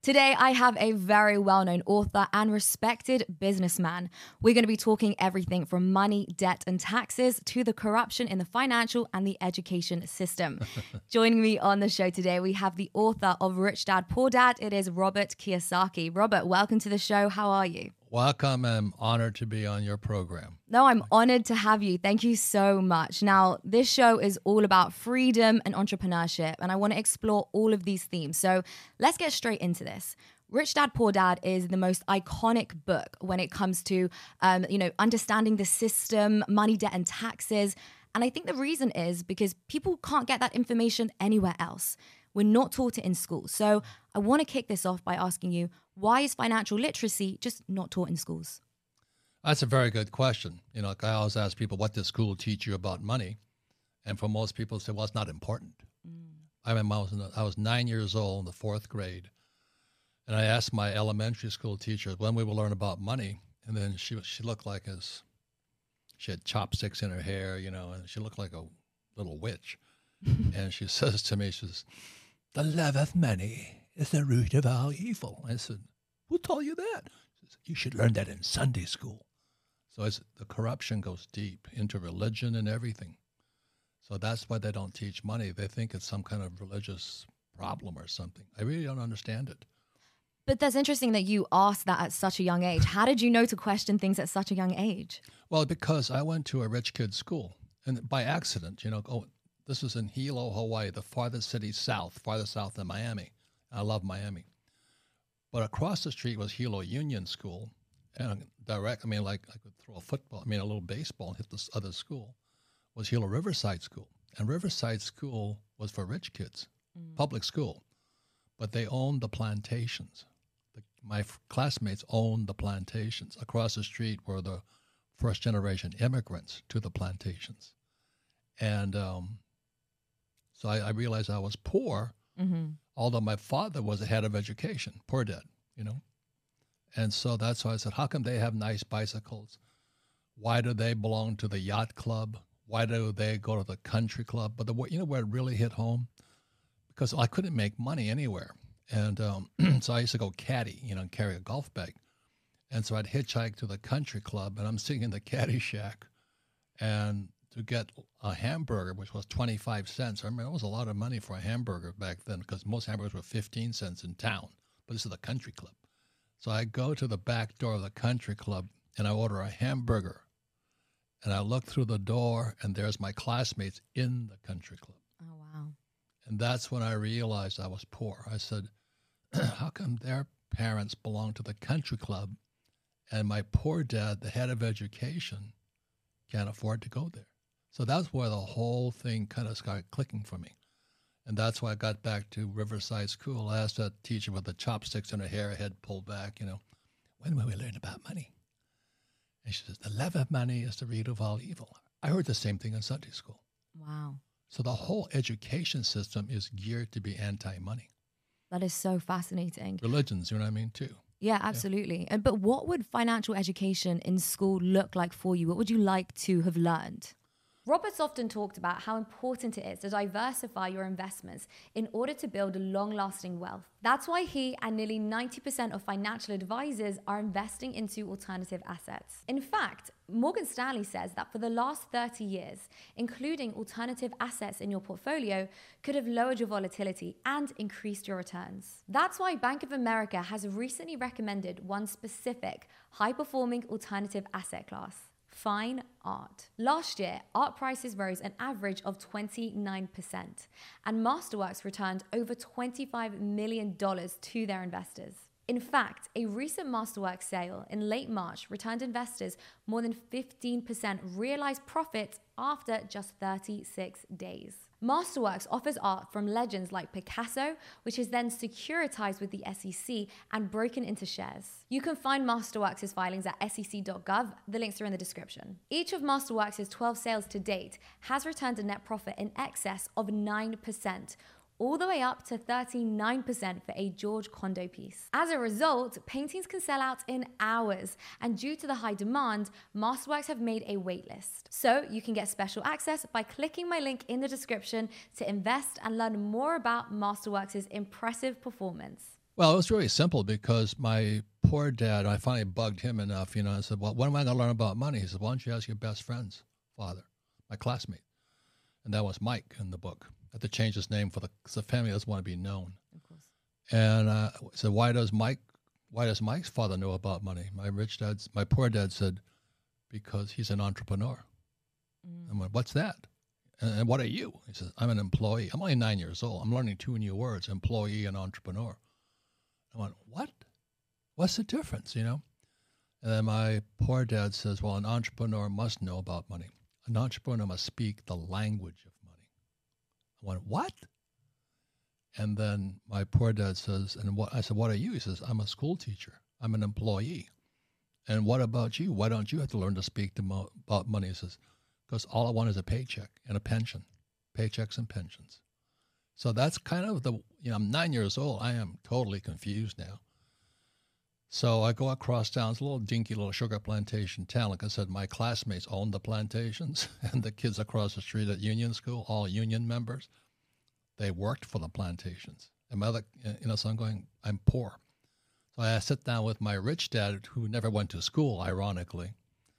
Today, I have a very well-known author and respected businessman. We're going to be talking everything from money, debt, and taxes to the corruption in the financial and the education system. Joining me on the show today, we have the author of Rich Dad, Poor Dad. It is Robert Kiyosaki. Robert, welcome to the show. How are you? Welcome. I'm honored to be on your program. No, I'm honored to have you. Thank you so much. Now, this show is all about freedom and entrepreneurship, and I want to explore all of these themes. So let's get straight into this. Rich Dad, Poor Dad is the most iconic book when it comes to, understanding the system, money, debt, and taxes. And I think the reason is because people can't get that information anywhere else. We're not taught it in school. So I want to kick this off by asking you, why is financial literacy just not taught in schools? That's a very good question. I always ask people, what does school teach you about money? And for most people, say, well, it's not important. I remember I was 9 years old in the fourth grade, and I asked my elementary school teacher when we would learn about money, and then she looked like she had chopsticks in her hair, and she looked like a little witch. And she says to me, she says, "The love of money is the root of all evil." I said, "Who told you that?" She says, "You should learn that in Sunday school." So the corruption goes deep into religion and everything. So that's why they don't teach money. They think it's some kind of religious problem or something. I really don't understand it. But that's interesting that you asked that at such a young age. How did you know to question things at such a young age? Well, because I went to a rich kid's school, and by accident, this was in Hilo, Hawaii, the farthest city farther south than Miami. I love Miami. But across the street was Hilo Union School, and I could throw a little baseball and hit this other school, was Hilo Riverside School. And Riverside School was for rich kids, public school, but they owned the plantations. My classmates owned the plantations. Across the street were the first generation immigrants to the plantations. And so I realized I was poor, although my father was the head of education, poor dad, And so that's why I said, how come they have nice bicycles? Why do they belong to the yacht club? Why do they go to the country club? But where it really hit home? Because I couldn't make money anywhere. And so I used to go caddy, and carry a golf bag. And so I'd hitchhike to the country club, and I'm sitting in the caddy shack. And to get a hamburger, which was 25 cents. I remember it was a lot of money for a hamburger back then because most hamburgers were 15 cents in town. But this is the country club. So I go to the back door of the country club and I order a hamburger. And I look through the door and there's my classmates in the country club. Oh, wow. And that's when I realized I was poor. I said, how come their parents belong to the country club and my poor dad, the head of education, can't afford to go there? So that's where the whole thing kind of started clicking for me. And that's why I got back to Riverside School. I asked that teacher with the chopsticks in her hair, head pulled back, when will we learn about money? And she says, the love of money is the root of all evil. I heard the same thing in Sunday school. Wow. So the whole education system is geared to be anti-money. That is so fascinating. Religions, you know what I mean, too. Yeah, absolutely. Yeah. But what would financial education in school look like for you? What would you like to have learned? Robert's often talked about how important it is to diversify your investments in order to build long-lasting wealth. That's why he and nearly 90% of financial advisors are investing into alternative assets. In fact, Morgan Stanley says that for the last 30 years, including alternative assets in your portfolio could have lowered your volatility and increased your returns. That's why Bank of America has recently recommended one specific high-performing alternative asset class: fine art. Last year, art prices rose an average of 29%, and Masterworks returned over $25 million to their investors. In fact, a recent Masterworks sale in late March returned investors more than 15% realized profits after just 36 days. Masterworks offers art from legends like Picasso, which is then securitized with the SEC and broken into shares. You can find Masterworks' filings at sec.gov. The links are in the description. Each of Masterworks' 12 sales to date has returned a net profit in excess of 9%, all the way up to 39% for a George Condo piece. As a result, paintings can sell out in hours, and due to the high demand, Masterworks have made a waitlist. So you can get special access by clicking my link in the description to invest and learn more about Masterworks' impressive performance. Well, it was really simple because my poor dad, I finally bugged him enough, I said, well, when am I going to learn about money? He said, why don't you ask your best friend's father, my classmate? And that was Mike in the book. I had to change his name because the family doesn't want to be known. Of course. And I said, why does Mike's father know about money? My poor dad said, because he's an entrepreneur. I went, what's that? And what are you? He says, I'm an employee. I'm only 9 years old. I'm learning 2 new words, employee and entrepreneur. I went, what? What's the difference, And then my poor dad says, well, an entrepreneur must know about money. An entrepreneur must speak the language of money. I went, what? And then my poor dad says, I said, what are you? He says, I'm a school teacher. I'm an employee. And what about you? Why don't you have to learn to speak about money? He says, because all I want is a paycheck and a pension, paychecks and pensions. So that's kind of I'm 9 years old. I am totally confused now. So I go across town. It's a little dinky little sugar plantation town. Like I said, my classmates owned the plantations, and the kids across the street at Union School, all union members, they worked for the plantations. And my other, so I'm poor. So I sit down with my rich dad, who never went to school, ironically,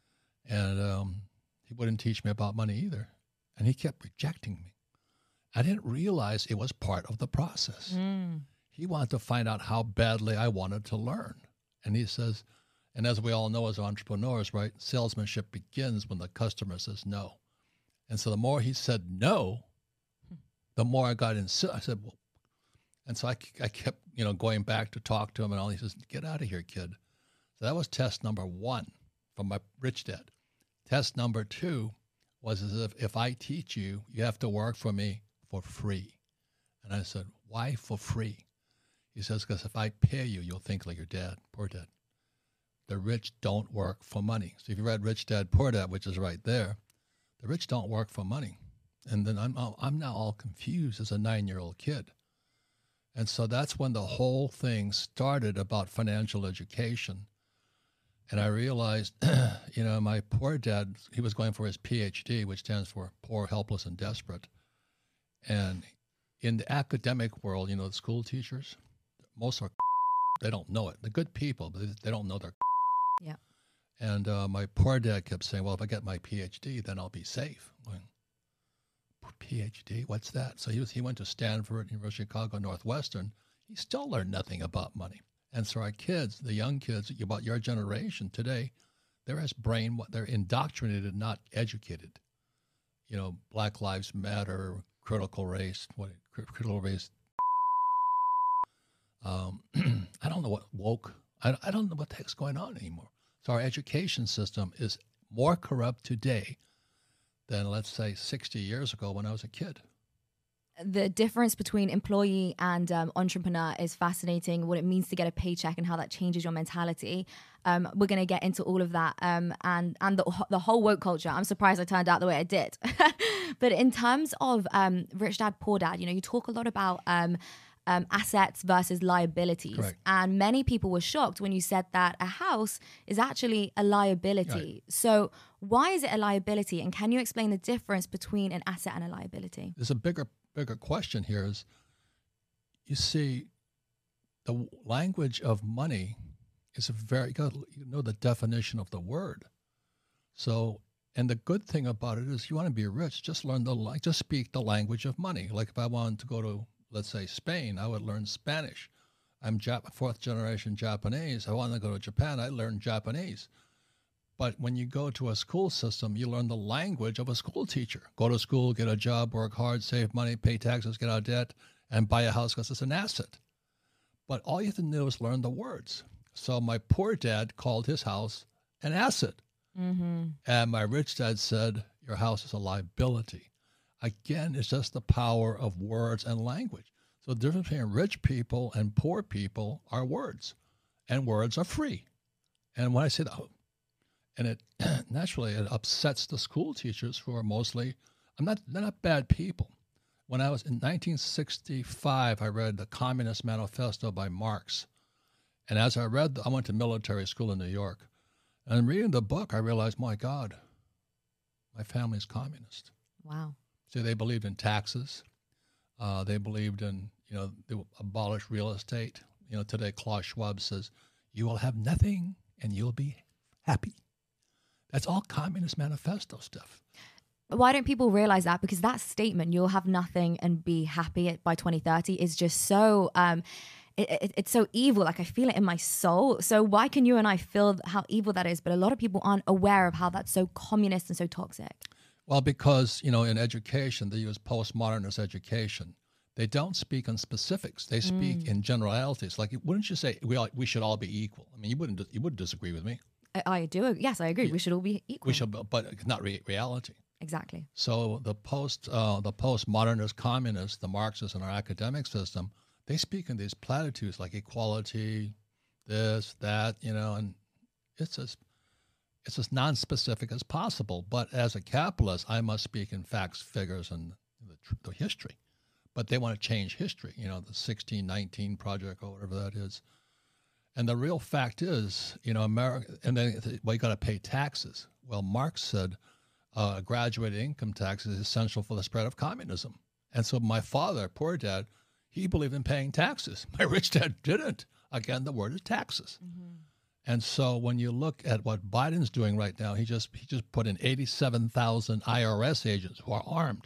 and he wouldn't teach me about money either. And he kept rejecting me. I didn't realize it was part of the process. He wanted to find out how badly I wanted to learn. And he says, and as we all know as entrepreneurs, right, salesmanship begins when the customer says no. And so the more he said no, the more I got I said, well, and so I kept, going back to talk to him and all. He says, get out of here, kid. So that was test number 1 from my rich dad. Test number 2 was as if I teach you, you have to work for me for free. And I said, why for free? He says, because if I pay you, you'll think like your dad, poor dad. The rich don't work for money. So if you read Rich Dad, Poor Dad, which is right there, the rich don't work for money. And then I'm now all confused as a 9-year-old kid. And so that's when the whole thing started about financial education. And I realized, my poor dad, he was going for his PhD, which stands for Poor, Helpless, and Desperate. And in the academic world, the school teachers, most are, they don't know it. They're good people, but they don't know they're. Yeah. And my poor dad kept saying, well, if I get my PhD, then I'll be safe. PhD, what's that? So he went to Stanford, University of Chicago, Northwestern. He still learned nothing about money. And so our kids, the young kids, about your generation today, they're they're indoctrinated, not educated. Black Lives Matter, critical race. I don't know what woke. I don't know what the heck's going on anymore. So our education system is more corrupt today than, let's say, 60 years ago when I was a kid. The difference between employee and entrepreneur is fascinating, what it means to get a paycheck and how that changes your mentality. We're going to get into all of that and the whole woke culture. I'm surprised I turned out the way I did. But in terms of Rich Dad, Poor Dad, you talk a lot about assets versus liabilities. Correct. And many people were shocked when you said that a house is actually a liability. Right. So why is it a liability? And can you explain the difference between an asset and a liability? There's a bigger question here is, you see, the language of money is you know the definition of the word. So, and the good thing about it is, you want to be rich, just just speak the language of money. Like if I wanted to go to, let's say, Spain, I would learn Spanish. I'm 4th generation Japanese. I want to go to Japan, I learn Japanese. But when you go to a school system, you learn the language of a school teacher. Go to school, get a job, work hard, save money, pay taxes, get out of debt, and buy a house because it's an asset. But all you have to do is learn the words. So my poor dad called his house an asset. Mm-hmm. And my rich dad said, your house is a liability. Again, it's just the power of words and language. So the difference between rich people and poor people are words. And words are free. And when I say that, and it naturally it upsets the school teachers who are mostly, they're not bad people. When I was in 1965, I read the Communist Manifesto by Marx. And as I read, I went to military school in New York. And reading the book, I realized, my God, my family's communist. Wow. So they believed in taxes. They believed in, they abolish real estate. today Klaus Schwab says, you will have nothing and you'll be happy. That's all Communist Manifesto stuff. Why don't people realize that? Because that statement, you'll have nothing and be happy by 2030, is just so, it's so evil. Like I feel it in my soul. So why can you and I feel how evil that is? But a lot of people aren't aware of how that's so communist and so toxic. Well, because, in education, they use postmodernist education. They don't speak in specifics. They speak in generalities. Like, wouldn't you say we should all be equal? I mean, you wouldn't disagree with me. I do. Yes, I agree. We should all be equal. We should, but not reality. Exactly. So the postmodernist communists, the Marxists in our academic system, they speak in these platitudes like equality, this, that, and it's as non-specific as possible. But as a capitalist, I must speak in facts, figures, and the history. But they want to change history, the 1619 Project or whatever that is. And the real fact is, America, and then, you got to pay taxes. Well, Marx said graduated income tax is essential for the spread of communism. And so my father, poor dad, he believed in paying taxes. My rich dad didn't. Again, the word is taxes. Mm-hmm. And so when you look at what Biden's doing right now, he just put in 87,000 IRS agents who are armed.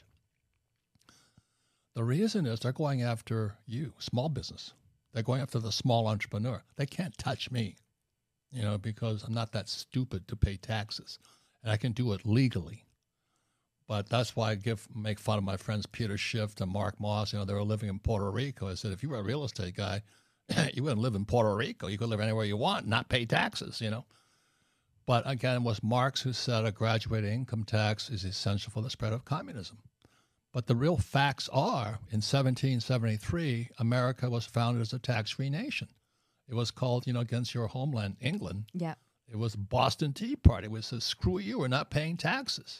The reason is they're going after you, small business. They're going after the small entrepreneur. They can't touch me, because I'm not that stupid to pay taxes. And I can do it legally. But that's why I make fun of my friends Peter Schiff and Mark Moss. They were living in Puerto Rico. I said, if you were a real estate guy, you wouldn't live in Puerto Rico. You could live anywhere you want, not pay taxes, But again, it was Marx who said a graduated income tax is essential for the spread of communism. But the real facts are, in 1773, America was founded as a tax-free nation. It was called, against your homeland, England. Yeah. It was Boston Tea Party. It says, screw you, we're not paying taxes.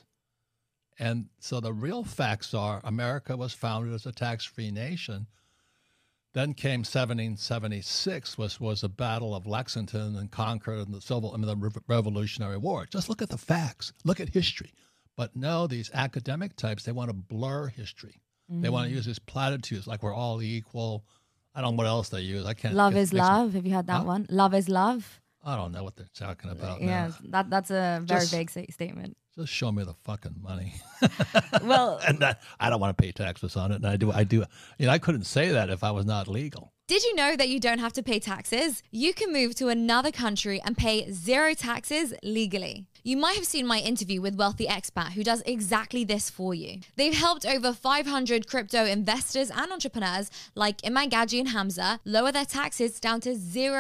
And so the real facts are America was founded as a tax-free nation. Then came 1776, was a battle of Lexington and Concord and the Revolutionary War. Just look at the facts. Look at history. But no, these academic types, they want to blur history. Mm-hmm. They want to use these platitudes like we're all equal. I don't know what else they use. I can't. Love is love. Have you heard that one? Love is love. I don't know what they're talking about. Yeah, that's a very vague statement. Just show me the fucking money. Well, and I don't want to pay taxes on it. And I do. I couldn't say that if I was not legal. Did you know that you don't have to pay taxes? You can move to another country and pay zero taxes legally. You might have seen my interview with Wealthy Expat, who does exactly this for you. They've helped over 500 crypto investors and entrepreneurs like Iman Gadji and Hamza lower their taxes down to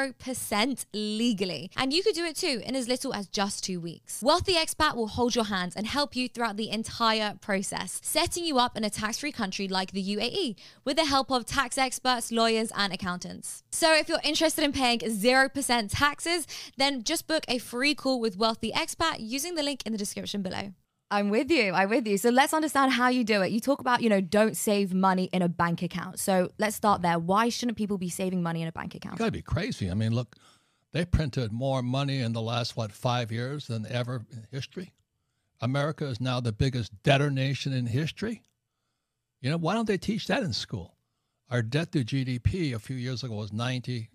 0% legally. And you could do it too in as little as just 2 weeks. Wealthy Expat will hold your hand and help you throughout the entire process, setting you up in a tax-free country like the UAE with the help of tax experts, lawyers, and accountants. So if you're interested in paying 0% taxes, then just book a free call with Wealthy Expat using the link in the description below. I'm with you. So let's understand how you do it. You talk about, don't save money in a bank account. So let's start there. Why shouldn't people be saving money in a bank account? You gotta be crazy. I mean, look, they printed more money in the last, 5 years than ever in history. America is now the biggest debtor nation in history. Why don't they teach that in school? Our debt to GDP a few years ago was 90%.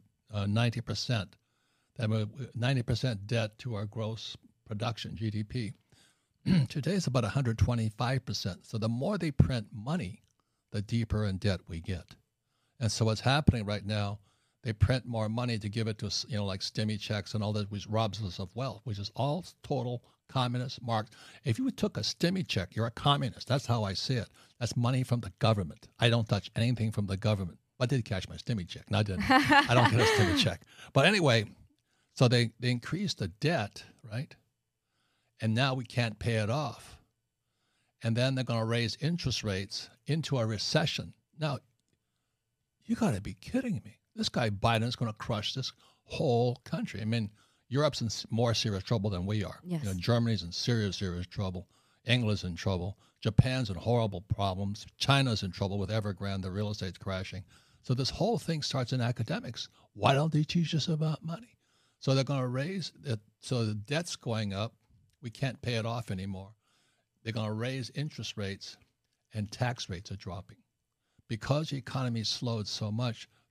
That was 90% debt to our gross production, GDP. Today it's about 125%. So the more they print money, the deeper in debt we get. And so what's happening right now, they print more money to give it to, like stimmy checks and all that, which robs us of wealth, which is all total communist mark. If you took a stimmy check, you're a communist. That's how I see it. That's money from the government. I don't touch anything from the government. I did cash my stimmy check. No, I didn't. I don't get a stimmy check. But anyway, so they increased the debt, right? And now we can't pay it off. And then they're going to raise interest rates into a recession. Now, you got to be kidding me. This guy Biden is going to crush this whole country. I mean, Europe's in more serious trouble than we are. Yes. Germany's in serious trouble. England's in trouble. Japan's in horrible problems. China's in trouble with Evergrande. The real estate's crashing. So this whole thing starts in academics. Why don't they teach us about money? So they're going to raise it. So the debt's going up. We can't pay it off anymore. They're going to raise interest rates and tax rates are dropping. Because the economy slowed so much,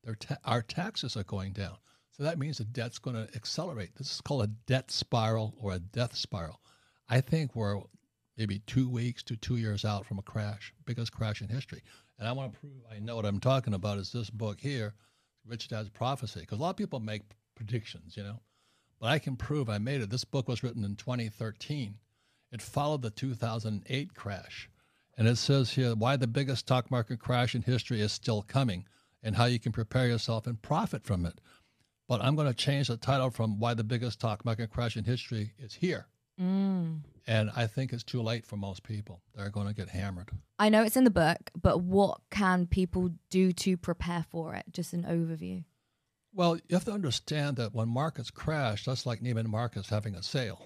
our taxes are going down. So that means the debt's going to accelerate. This is called a debt spiral or a death spiral. I think we're maybe 2 weeks to 2 years out from a crash, biggest crash in history. And I want to prove I know what I'm talking about is this book here, Rich Dad's Prophecy. Because a lot of people make predictions, but I can prove I made it. This book was written in 2013. It followed the 2008 crash. And it says here why the biggest stock market crash in history is still coming and how you can prepare yourself and profit from it. But I'm going to change the title from why the biggest stock market crash in history is here. And I think it's too late for most people. They're going to get hammered. I know it's in the book, but what can people do to prepare for it? Just an overview. Well, you have to understand that when markets crash, that's like Neiman Marcus having a sale.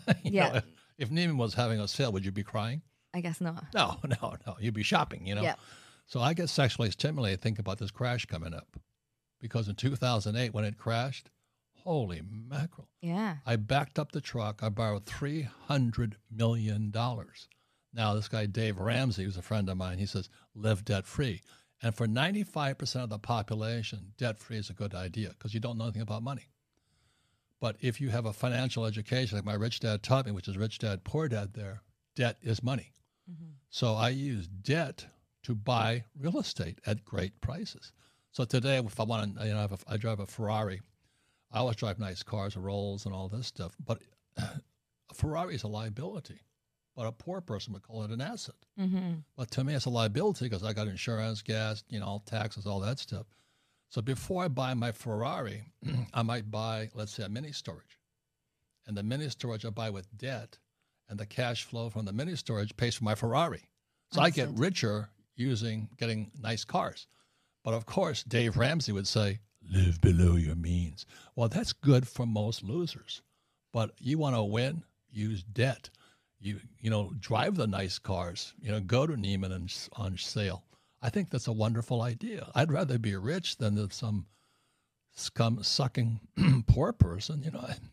If Neiman was having a sale, would you be crying? I guess not. No. You'd be shopping, Yeah. So I get sexually stimulated thinking about this crash coming up. Because in 2008, when it crashed, holy mackerel. Yeah. I backed up the truck. I borrowed $300 million. Now, this guy, Dave Ramsey, who's a friend of mine, he says, live debt-free. And for 95% of the population, debt-free is a good idea because you don't know anything about money. But if you have a financial education, like my rich dad taught me, which is Rich Dad, Poor Dad there, debt is money. Mm-hmm. So I use debt to buy real estate at great prices. So today, if I want to, I drive a Ferrari. I always drive nice cars, Rolls, and all this stuff. But a Ferrari is a liability. But a poor person would call it an asset. Mm-hmm. But to me, it's a liability because I got insurance, gas, all taxes, all that stuff. So before I buy my Ferrari, I might buy, let's say, a mini storage. And the mini storage I buy with debt, and the cash flow from the mini storage pays for my Ferrari. So I get richer getting nice cars. But of course, Dave Ramsey would say, live below your means. Well, that's good for most losers. But you want to win, use debt. You drive the nice cars, go to Neiman and on sale. I think that's a wonderful idea. I'd rather be rich than some scum-sucking poor person.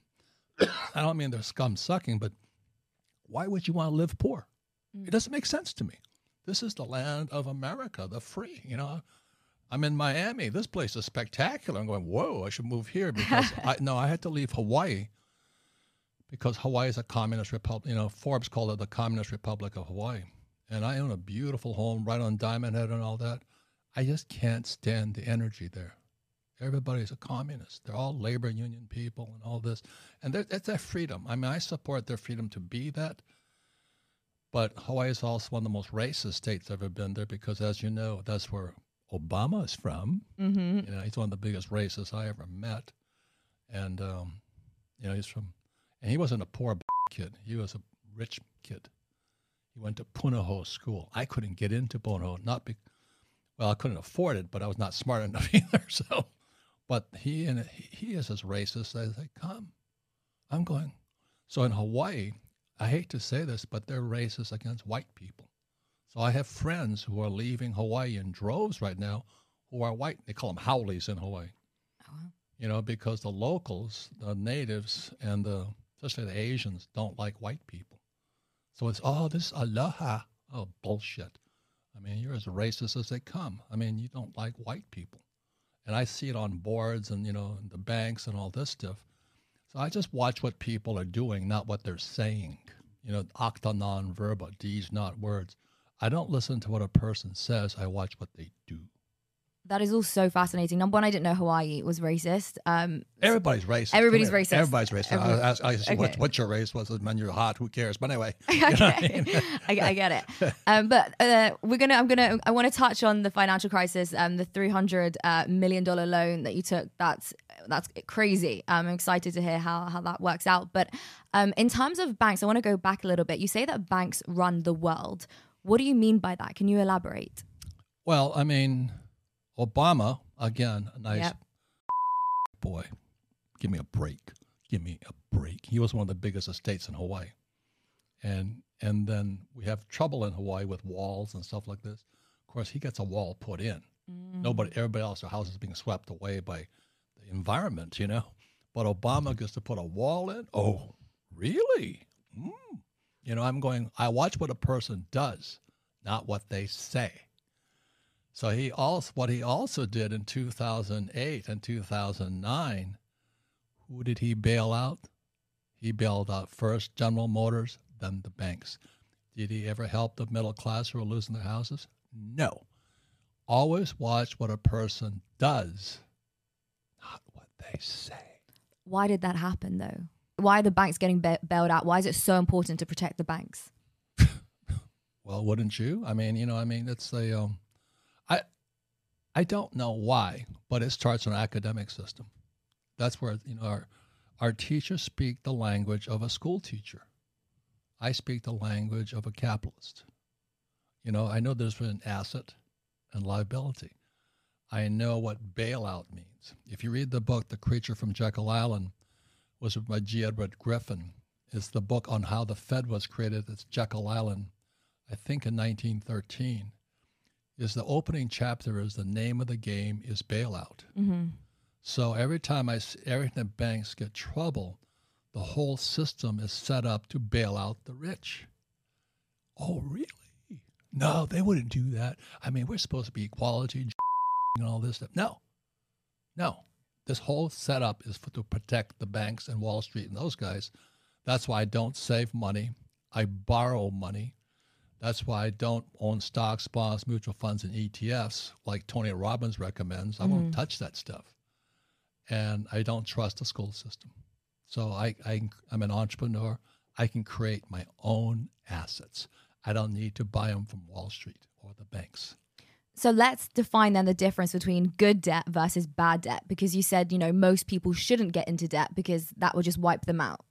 I don't mean they're scum-sucking, but why would you want to live poor? It doesn't make sense to me. This is the land of America, the free, I'm in Miami. This place is spectacular. I'm going, whoa, I should move here because I had to leave Hawaii because Hawaii is a communist republic. Forbes called it the Communist Republic of Hawaii. And I own a beautiful home right on Diamond Head and all that. I just can't stand the energy there. Everybody's a communist. They're all labor union people and all this. And it's their freedom. I mean, I support their freedom to be that. But Hawaii is also one of the most racist states I've ever been there because, as you know, that's where Obama is from. Mm-hmm. He's one of the biggest racists I ever met. And, he's from, and he wasn't a poor kid. He was a rich kid. He went to Punahou School. I couldn't get into Punahou, I couldn't afford it, but I was not smart enough either. So, but he is as racist as they come. I'm going. So in Hawaii, I hate to say this, but they're racist against white people. So I have friends who are leaving Hawaii in droves right now who are white. They call them haoles in Hawaii. Oh. Because the locals, the natives, and especially the Asians don't like white people. So it's, this aloha. Oh, bullshit. I mean, you're as racist as they come. I mean, you don't like white people. And I see it on boards and, in the banks and all this stuff. So I just watch what people are doing, not what they're saying. Acta non verba, deeds not words. I don't listen to what a person says. I watch what they do. That is all so fascinating. Number one, I didn't know Hawaii was racist. Everybody's racist. Everybody's racist. Everybody's racist. I see okay. What your race was, and you're hot. Who cares? But anyway, okay. I get it. But I want to touch on the financial crisis. The $300 million loan that you took. That's crazy. I'm excited to hear how that works out. But in terms of banks, I want to go back a little bit. You say that banks run the world. What do you mean by that? Can you elaborate? Well, I mean, Obama, again, a nice boy. Give me a break. Give me a break. He was one of the biggest estates in Hawaii. And then we have trouble in Hawaii with walls and stuff like this. Of course, he gets a wall put in. Everybody else, their house is being swept away by the environment, But Obama gets to put a wall in? Oh, really? I'm going, I watch what a person does, not what they say. So what he also did in 2008 and 2009, who did he bail out? He bailed out first General Motors, then the banks. Did he ever help the middle class who are losing their houses? No. Always watch what a person does, not what they say. Why did that happen, though? Why are the banks getting bailed out? Why is it so important to protect the banks? Well, wouldn't you? It's a... I don't know why, but it starts in our academic system. That's where our teachers speak the language of a school teacher. I speak the language of a capitalist. I know there's an asset and liability. I know what bailout means. If you read the book, The Creature from Jekyll Island, was by G. Edward Griffin. It's the book on how the Fed was created. It's Jekyll Island, I think in 1913. Is the opening chapter is the name of the game is bailout. Mm-hmm. So every time the banks get trouble, the whole system is set up to bail out the rich. Oh, really? No, they wouldn't do that. We're supposed to be equality and all this stuff. No. This whole setup is to protect the banks and Wall Street and those guys. That's why I don't save money. I borrow money. That's why I don't own stocks, bonds, mutual funds, and ETFs like Tony Robbins recommends. I won't touch that stuff. And I don't trust the school system. So I'm an entrepreneur. I can create my own assets. I don't need to buy them from Wall Street or the banks. So let's define then the difference between good debt versus bad debt, because you said, most people shouldn't get into debt because that will just wipe them out.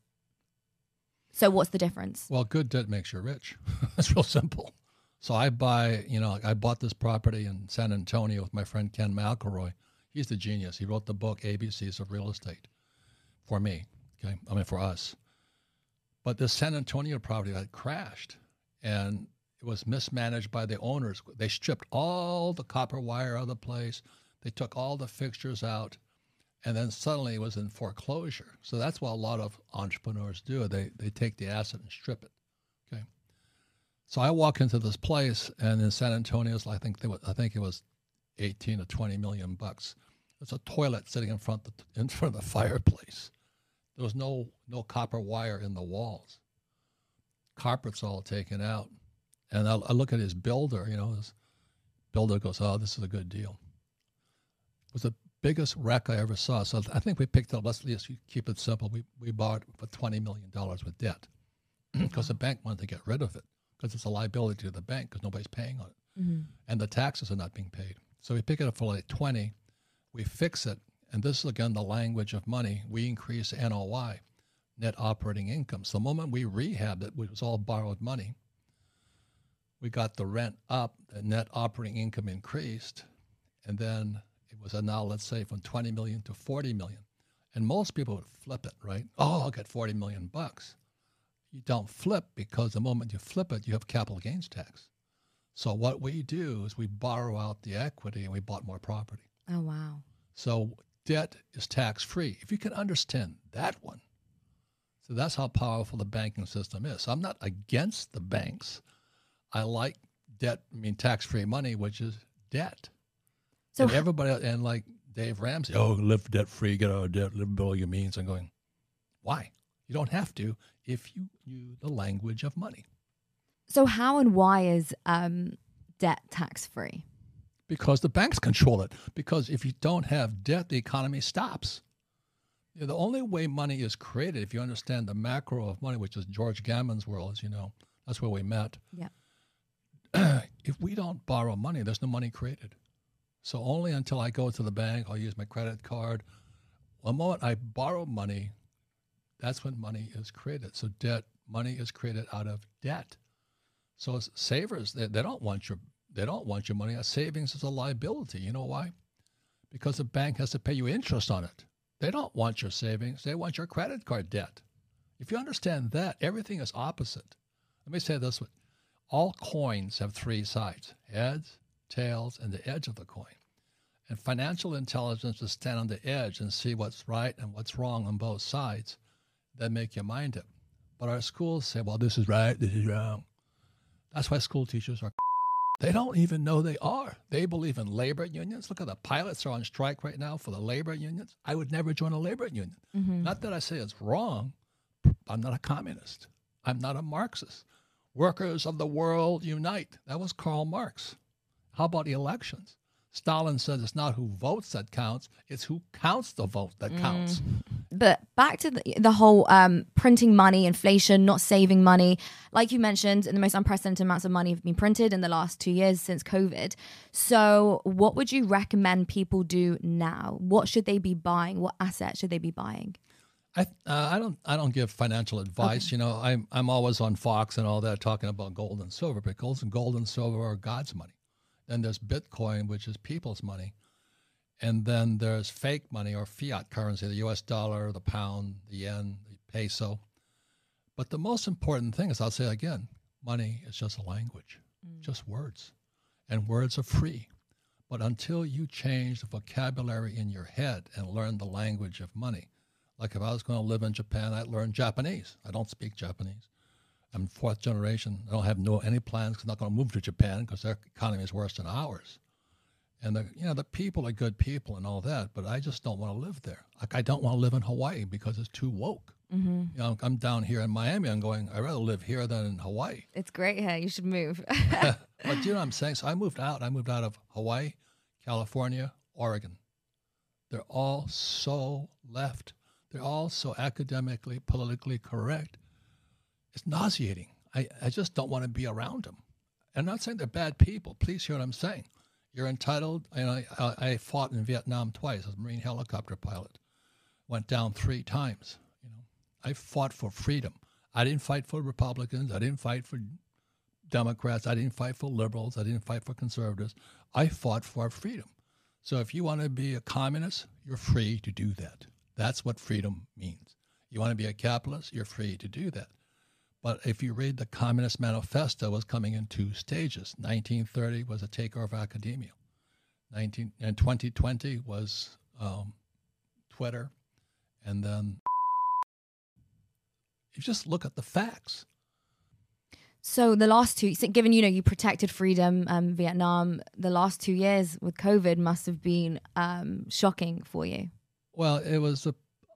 So what's the difference? Well, good debt makes you rich. That's real simple. So I bought this property in San Antonio with my friend Ken McElroy. He's the genius. He wrote the book ABCs of Real Estate for me, for us. But this San Antonio property had crashed, and it was mismanaged by the owners. They stripped all the copper wire out of the place. They took all the fixtures out. And then suddenly it was in foreclosure. So that's what a lot of entrepreneurs do. They take the asset and strip it. Okay. So I walk into this place, and in San Antonio, I think it was 18 to 20 million bucks. There's a toilet sitting in front of the fireplace. There was no copper wire in the walls. Carpet's all taken out. And I look at his builder. His builder goes, "Oh, this is a good deal." It was the biggest wreck I ever saw. So I think we picked up, let's just keep it simple. We bought it for $20 million with debt because the bank wanted to get rid of it because it's a liability to the bank because nobody's paying on it. Mm-hmm. And the taxes are not being paid. So we pick it up for like 20, we fix it. And this is again, the language of money. We increase NOI, net operating income. So the moment we rehabbed it, which was all borrowed money, we got the rent up, the net operating income increased. And then it was now, let's say, from 20 million to 40 million. And most people would flip it, right? Oh, I'll get 40 million bucks. You don't flip because the moment you flip it, you have capital gains tax. So what we do is we borrow out the equity and we bought more property. Oh, wow. So debt is tax-free. If you can understand that one. So that's how powerful the banking system is. So I'm not against the banks. I like debt, tax-free money, which is debt. So and everybody, and like Dave Ramsey, live debt-free, get out of debt, live below your means. I'm going, why? You don't have to if you knew the language of money. So how and why is debt tax-free? Because the banks control it. Because if you don't have debt, the economy stops. The only way money is created, if you understand the macro of money, which is George Gammon's world, as you know, that's where we met. Yeah. If we don't borrow money, there's no money created. So only until I go to the bank, I'll use my credit card. The moment I borrow money, that's when money is created. So money is created out of debt. So as savers, they don't want your money. A savings is a liability. You know why? Because the bank has to pay you interest on it. They don't want your savings. They want your credit card debt. If you understand that, everything is opposite. Let me say this way. All coins have three sides: heads, tails, and the edge of the coin. And financial intelligence is stand on the edge and see what's right and what's wrong on both sides. Then make your mind up. But our schools say, well, this is right, this is wrong. That's why school teachers are They don't even know they are. They believe in labor unions. Look at the pilots are on strike right now for the labor unions. I would never join a labor union. Not that I say it's wrong. I'm not a communist. I'm not a Marxist. Workers of the world unite. That was Karl Marx. How about elections? Stalin says it's not who votes that counts, it's who counts the vote that counts. But back to the whole printing money, inflation, not saving money. Like you mentioned, the most unprecedented amounts of money have been printed in the last 2 years since COVID. So what would you recommend people do now? What should they be buying? What assets should they be buying? I don't give financial advice. Okay. You know, I'm always on Fox and all that talking about gold and silver, but gold and silver are God's money. Then there's Bitcoin, which is people's money. And then there's fake money or fiat currency, the US dollar, the pound, the yen, the peso. But the most important thing is, I'll say again, money is just a language, just words. And words are free. But until you change the vocabulary in your head and learn the language of money, like if I was going to live in Japan, I'd learn Japanese. I don't speak Japanese. I'm fourth generation. I don't have any plans because I'm not going to move to Japan because their economy is worse than ours. And the people are good people and all that, but I just don't want to live there. Like I don't want to live in Hawaii because it's too woke. You know, I'm down here in Miami. I'm going, I'd rather live here than in Hawaii. It's great here. You should move. But you know what I'm saying? So I moved out. I moved out of Hawaii, California, Oregon. They're all so left. They're all so academically, politically correct. It's nauseating. I just don't want to be around them. I'm not saying they're bad people. Please hear what I'm saying. You're entitled. I fought in Vietnam twice as a Marine helicopter pilot. Went down 3 times. You know, I fought for freedom. I didn't fight for Republicans. I didn't fight for Democrats. I didn't fight for liberals. I didn't fight for conservatives. I fought for freedom. So if you want to be a communist, you're free to do that. That's what freedom means. You want to be a capitalist, you're free to do that. But if you read the Communist Manifesto, it was coming in 2 stages. 1930 was a takeover of academia. And 2020 was Twitter. And then you just look at the facts. So the last 2, given, you protected freedom, Vietnam, the last 2 years with COVID must have been shocking for you. Well, it was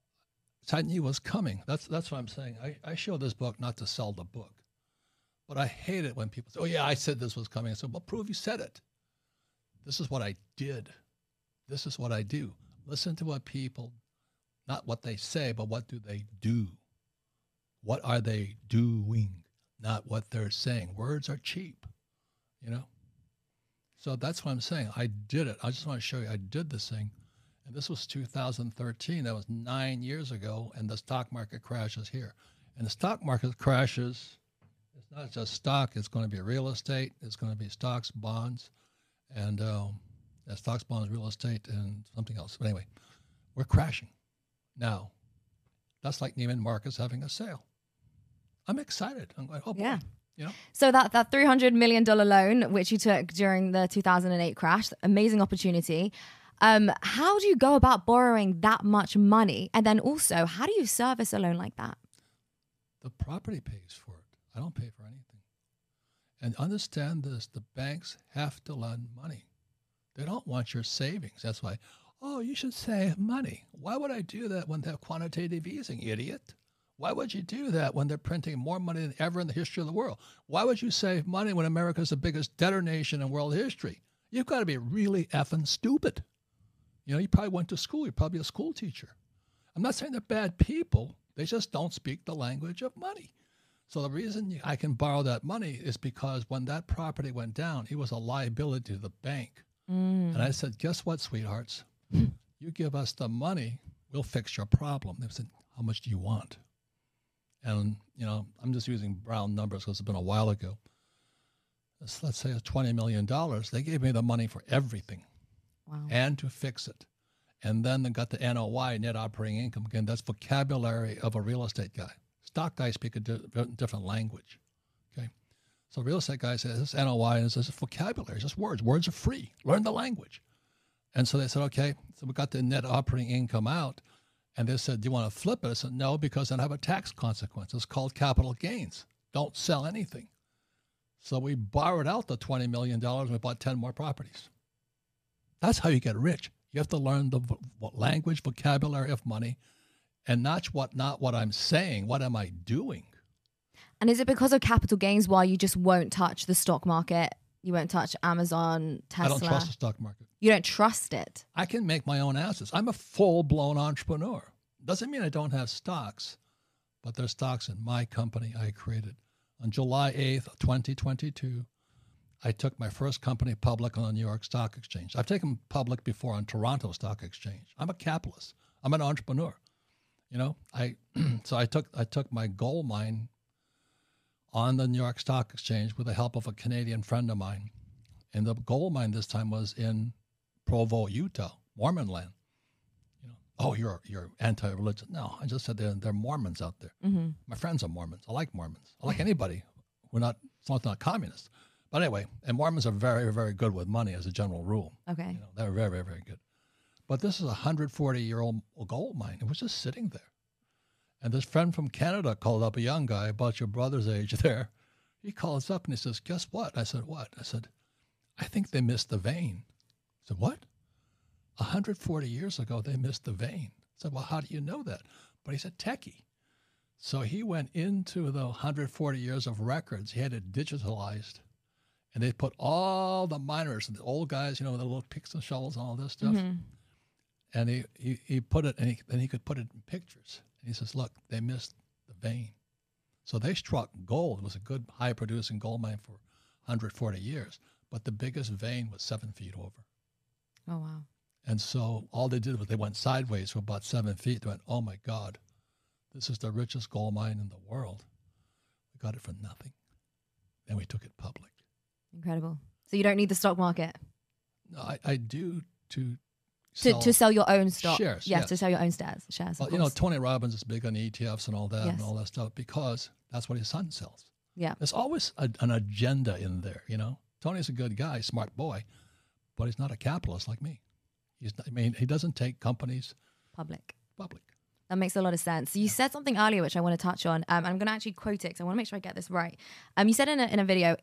I knew it was coming. That's what I'm saying. I show this book not to sell the book, but I hate it when people say, "Oh yeah, I said this was coming." I said, "Well, prove you said it." This is what I did. This is what I do. Listen to what people, not what they say, but what do they do? What are they doing? Not what they're saying. Words are cheap, you know. So that's what I'm saying. I did it. I just want to show you I did this thing. And this was 2013. That was 9 years ago, and the stock market crashes here. And the stock market crashes, it's not just stock. It's going to be real estate. It's going to be stocks, bonds, and stocks, bonds, real estate, and something else. But anyway, we're crashing now. That's like Neiman Marcus having a sale. I'm excited. I'm going, oh, boy. Yeah. You know? So that $300 million loan, which you took during the 2008 crash, amazing opportunity. How do you go about borrowing that much money? And then also, how do you service a loan like that? The property pays for it. I don't pay for anything. And understand this, the banks have to lend money. They don't want your savings. That's why, oh, you should save money. Why would I do that when they're quantitative easing, idiot? Why would you do that when they're printing more money than ever in the history of the world? Why would you save money when America's the biggest debtor nation in world history? You've got to be really effing stupid. You know, you probably went to school. You're probably a school teacher. I'm not saying they're bad people. They just don't speak the language of money. So the reason I can borrow that money is because when that property went down, it was a liability to the bank. And I said, guess what, sweethearts? You give us the money, we'll fix your problem. They said, how much do you want? And, you know, I'm just using round numbers because it's been a while ago. Let's say it's $20 million. They gave me the money for everything. Wow. And to fix it. And then they got the NOI, net operating income. Again, that's vocabulary of a real estate guy. Stock guys speak a different language. Okay. So real estate guy says, this NOI is this vocabulary, it's just words. Words are free. Learn the language. And so they said, okay, so we got the net operating income out. And they said, do you want to flip it? I said, no, because then I have a tax consequence. It's called capital gains. Don't sell anything. So we borrowed out the $20 million and we bought 10 more properties. That's how you get rich. You have to learn the language, vocabulary of money, and not what I'm saying. What am I doing? And is it because of capital gains why you just won't touch the stock market? You won't touch Amazon, Tesla? I don't trust the stock market. You don't trust it? I can make my own assets. I'm a full-blown entrepreneur. Doesn't mean I don't have stocks, but there's stocks in my company I created. On July 8th, 2022, I took my first company public on the New York Stock Exchange. I've taken public before on Toronto Stock Exchange. I'm a capitalist. I'm an entrepreneur. You know, so I took my gold mine on the New York Stock Exchange with the help of a Canadian friend of mine. And the gold mine this time was in Provo, Utah, Mormon land. You know, oh, you're anti-religion. No, I just said they're Mormons out there. Mm-hmm. My friends are Mormons. I like Mormons. I like anybody. As long as not communists. But anyway, and Mormons are very, very good with money as a general rule. Okay. You know, they're very, very, very good. But this is a 140-year-old gold mine. It was just sitting there. And this friend from Canada called up, a young guy about your brother's age there. He calls up and he says, guess what? I said, what? I said, I think they missed the vein. I said, what? 140 years ago, they missed the vein. I said, well, how do you know that? But he's a techie. So he went into the 140 years of records. He had it digitalized. And they put all the miners, the old guys, you know, the little picks and shovels and all this stuff. Mm-hmm. And he put it, and he could put it in pictures. And he says, look, they missed the vein. So they struck gold. It was a good high-producing gold mine for 140 years. But the biggest vein was 7 feet over. Oh, wow. And so all they did was they went sideways for about 7 feet. They went, oh, my God, this is the richest gold mine in the world. We got it for nothing. Then we took it public. Incredible. So you don't need the stock market? No, I do to sell your own stock. Shares. Yes, to sell your own shares. Well, you know, Tony Robbins is big on ETFs and all that Yes. and all that stuff because that's what his son sells. Yeah. There's always an agenda in there, you know. Tony's a good guy, smart boy, but he's not a capitalist like me. He doesn't take companies public. That makes a lot of sense. So you said something earlier, which I want to touch on. I'm going to actually quote it because I want to make sure I get this right. You said in a video,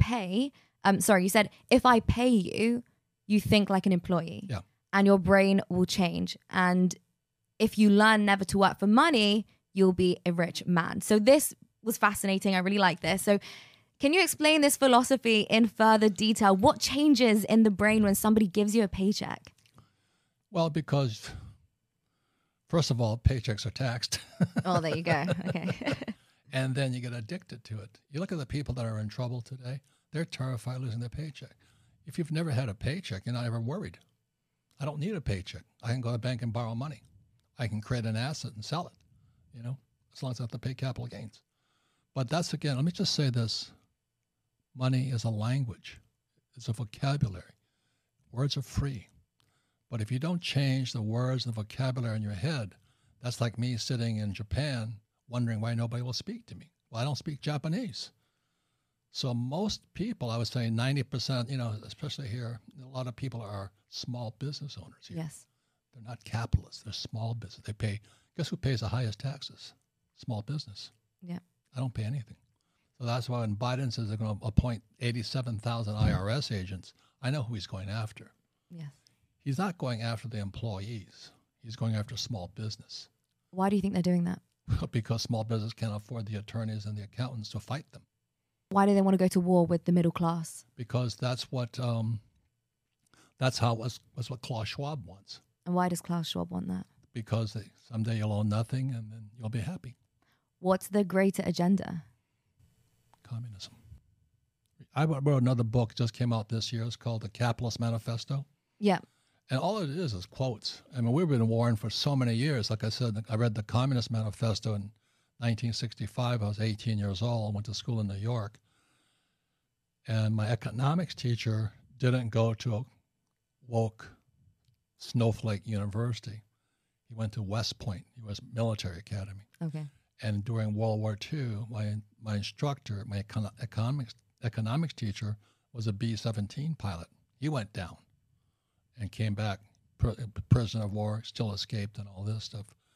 you said, if I pay you, you think like an employee. Yeah. And your brain will change. And if you learn never to work for money, you'll be a rich man. So this was fascinating. I really like this. So can you explain this philosophy in further detail? What changes in the brain when somebody gives you a paycheck? Well, because first of all, paychecks are taxed. Oh, there you go. Okay. And then you get addicted to it. You look at the people that are in trouble today, they're terrified of losing their paycheck. If you've never had a paycheck, you're not ever worried. I don't need a paycheck. I can go to the bank and borrow money. I can create an asset and sell it, you know, as long as I have to pay capital gains. But that's, again, let me just say this. Money is a language. It's a vocabulary. Words are free. But if you don't change the words and the vocabulary in your head, that's like me sitting in Japan wondering why nobody will speak to me. Well, I don't speak Japanese. So most people, I would say 90%, you know, especially here, a lot of people are small business owners here. Yes. They're not capitalists. They're small business. They pay, guess who pays the highest taxes? Small business. Yeah. I don't pay anything. So that's why when Biden says they're going to appoint 87,000 IRS agents, I know who he's going after. Yes. He's not going after the employees. He's going after small business. Why do you think they're doing that? Because small business can't afford the attorneys and the accountants to fight them. Why do they want to go to war with the middle class? Because that's what Klaus Schwab wants. And why does Klaus Schwab want that? Because someday you'll own nothing and then you'll be happy. What's the greater agenda? Communism. I wrote another book, just came out this year. It's called The Capitalist Manifesto. Yeah. And all it is quotes. I mean, we've been warring for so many years. Like I said, I read the Communist Manifesto in 1965. I was 18 years old, went to school in New York. And my economics teacher didn't go to a woke snowflake university. He went to West Point, U.S. Military Academy. Okay. And during World War II, my instructor, my economics teacher, was a B-17 pilot. He went down and came back, prisoner of war, still escaped and all this stuff.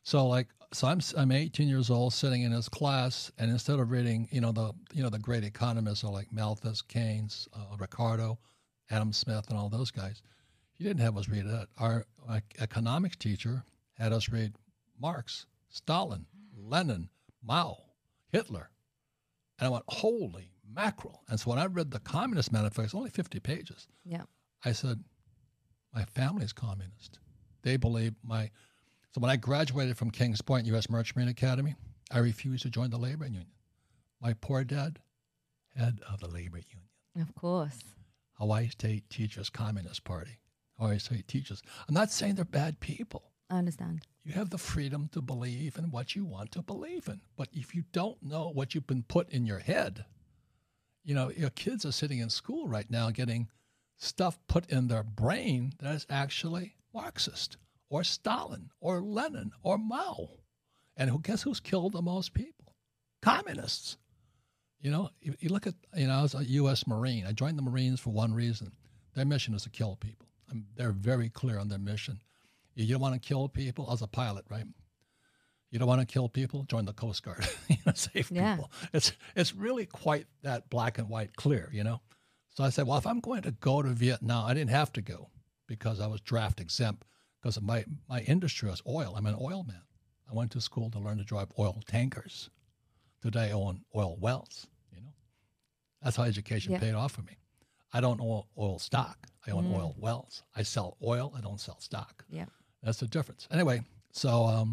I'm 18 years old, sitting in his class, and instead of reading, the great economists are like Malthus, Keynes, Ricardo, Adam Smith, and all those guys. He didn't have us read that. Our economics teacher had us read Marx, Stalin, Lenin, Mao, Hitler. And I went, holy mackerel. And so when I read the Communist Manifesto, only 50 pages, Yeah. I said, my family's communist. They believe So when I graduated from Kings Point U.S. Merchant Marine Academy, I refused to join the labor union. My poor dad, head of the labor union. Of course. Hawaii State Teachers Communist Party. Hawaii State Teachers. I'm not saying they're bad people. I understand. You have the freedom to believe in what you want to believe in. But if you don't know what you've been put in your head, your kids are sitting in school right now getting stuff put in their brain that is actually Marxist or Stalin or Lenin or Mao. And guess who's killed the most people? Communists. You look at, I was a U.S. Marine. I joined the Marines for one reason. Their mission is to kill people. They're very clear on their mission. You don't want to kill people. I was a pilot, right? You don't want to kill people? Join the Coast Guard. Save people. It's really quite that black and white clear, So I said, well, if I'm going to go to Vietnam, I didn't have to go because I was draft exempt because of my industry was oil. I'm an oil man. I went to school to learn to drive oil tankers. Today I own oil wells, That's how education paid off for me. I don't own oil stock. I own oil wells. I sell oil. I don't sell stock. Yeah. That's the difference. Anyway, so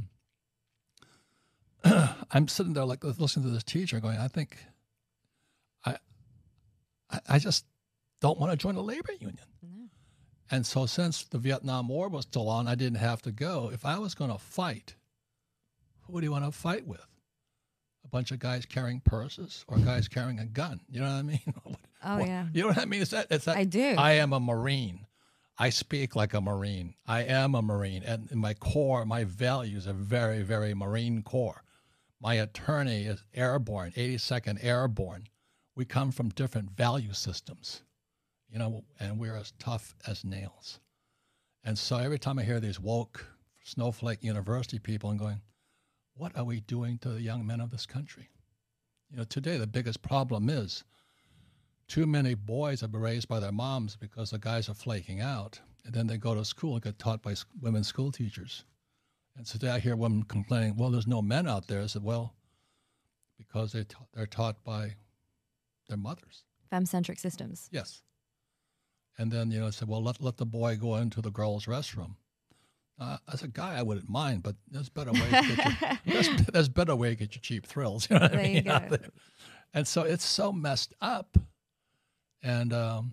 I'm sitting there like listening to this teacher going, I think I just don't want to join a labor union. No. And so since the Vietnam War was still on, I didn't have to go. If I was going to fight, who do you want to fight with? A bunch of guys carrying purses or guys carrying a gun? You know what I mean? Yeah. You know what I mean? It's that. I do. I am a Marine. I speak like a Marine. I am a Marine. And in my core, my values are very, very Marine core. My attorney is airborne, 82nd Airborne. We come from different value systems, and we're as tough as nails. And so every time I hear these woke snowflake university people, I'm going, what are we doing to the young men of this country? Today the biggest problem is too many boys are raised by their moms because the guys are flaking out, and then they go to school and get taught by women school teachers. And today I hear women complaining, well, there's no men out there. I said, well, because they're taught by their mothers. Femme-centric systems. Yes. And then, I said, well, let the boy go into the girls' restroom. As a guy, I wouldn't mind, but there's better ways to get there's better way to get your cheap thrills. You know what I mean? There you go. And so it's so messed up. And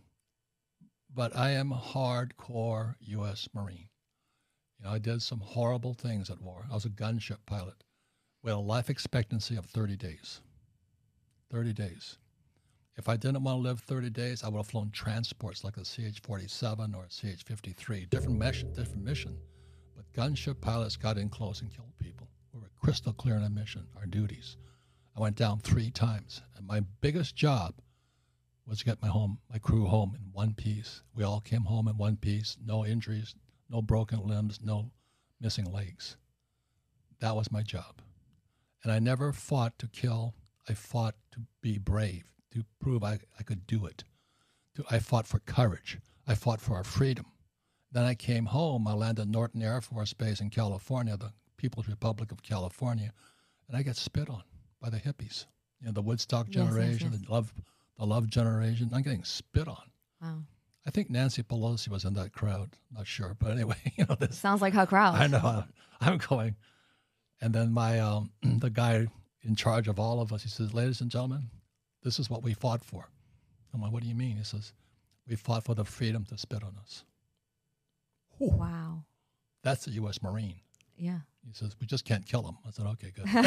but I am a hardcore U.S. Marine. I did some horrible things at war. I was a gunship pilot. We had a life expectancy of 30 days. 30 days. If I didn't want to live 30 days, I would have flown transports like the CH-47 or CH-53, different mission. But gunship pilots got in close and killed people. We were crystal clear on our mission, our duties. I went down 3 times, and my biggest job was to get my crew home in one piece. We all came home in one piece, no injuries, no broken limbs, no missing legs. That was my job. And I never fought to kill. I fought to be brave, to prove I could do it. I fought for courage. I fought for our freedom. Then I came home. I landed Norton Air Force Base in California, the People's Republic of California, and I got spit on by the hippies. The Woodstock generation, yes. The love generation. I'm getting spit on. Wow. I think Nancy Pelosi was in that crowd. Not sure, but anyway, this sounds like her crowd. I know. I'm going, and then my the guy in charge of all of us, he says, "Ladies and gentlemen, this is what we fought for." I'm like, "What do you mean?" He says, "We fought for the freedom to spit on us." Whew. Wow. That's a U.S. Marine. Yeah. He says, "We just can't kill them." I said, "Okay, good."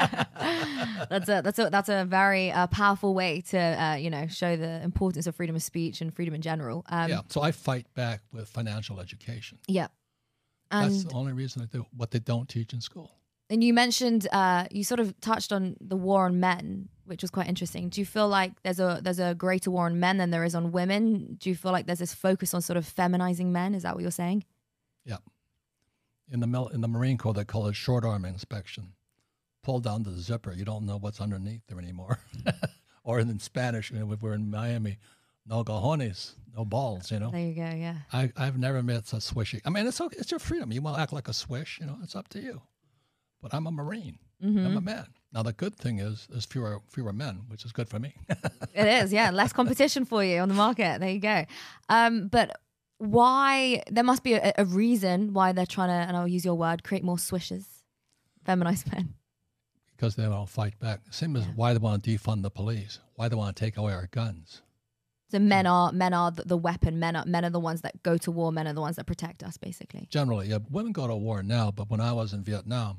That's a very powerful way to show the importance of freedom of speech and freedom in general. Yeah. So I fight back with financial education. Yeah. And that's the only reason I do what they don't teach in school. And you mentioned you sort of touched on the war on men, which was quite interesting. Do you feel like there's a greater war on men than there is on women? Do you feel like there's this focus on sort of feminizing men? Is that what you're saying? Yeah. in the Marine Corps, they call it short arm inspection. Pull down the zipper. You don't know what's underneath there anymore. Or in Spanish, if we're in Miami, no cojones, no balls, There you go, yeah. I've never met such swishy. I mean, it's okay. It's your freedom. You want to act like a swish, it's up to you. But I'm a Marine. I'm a man. Now, the good thing is there's fewer men, which is good for me. It is, yeah. Less competition for you on the market. There you go. But why, there must be a reason why they're trying to, and I'll use your word, create more swishes, feminized men. Because they don't fight back. Same as why they want to defund the police, why they want to take away our guns. So men are the weapon. Men are the ones that go to war. Men are the ones that protect us, basically. Generally, yeah. Women go to war now, but when I was in Vietnam,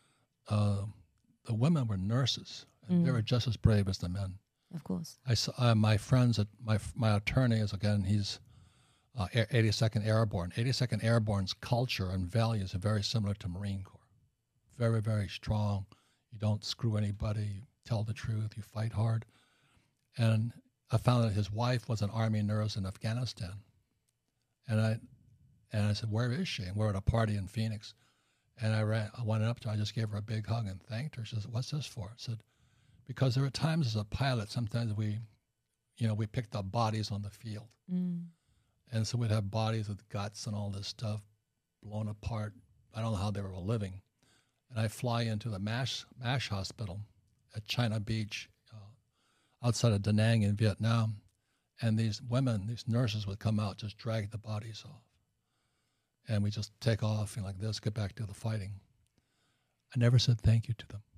the women were nurses, and they were just as brave as the men. Of course. I saw my friends at my attorney is he's 82nd Airborne. 82nd Airborne's culture and values are very similar to Marine Corps. Very, very strong. You don't screw anybody. You tell the truth. You fight hard. And I found that his wife was an Army nurse in Afghanistan. And I said, where is she? And we're at a party in Phoenix. And I went up to her. I just gave her a big hug and thanked her. She said, what's this for? I said, because there are times as a pilot, sometimes we picked up bodies on the field. And so we'd have bodies with guts and all this stuff blown apart. I don't know how they were living. And I fly into the MASH hospital at China Beach, outside of Da Nang in Vietnam. And these nurses would come out, just drag the bodies off. And we just take off and like this, get back to the fighting. I never said thank you to them.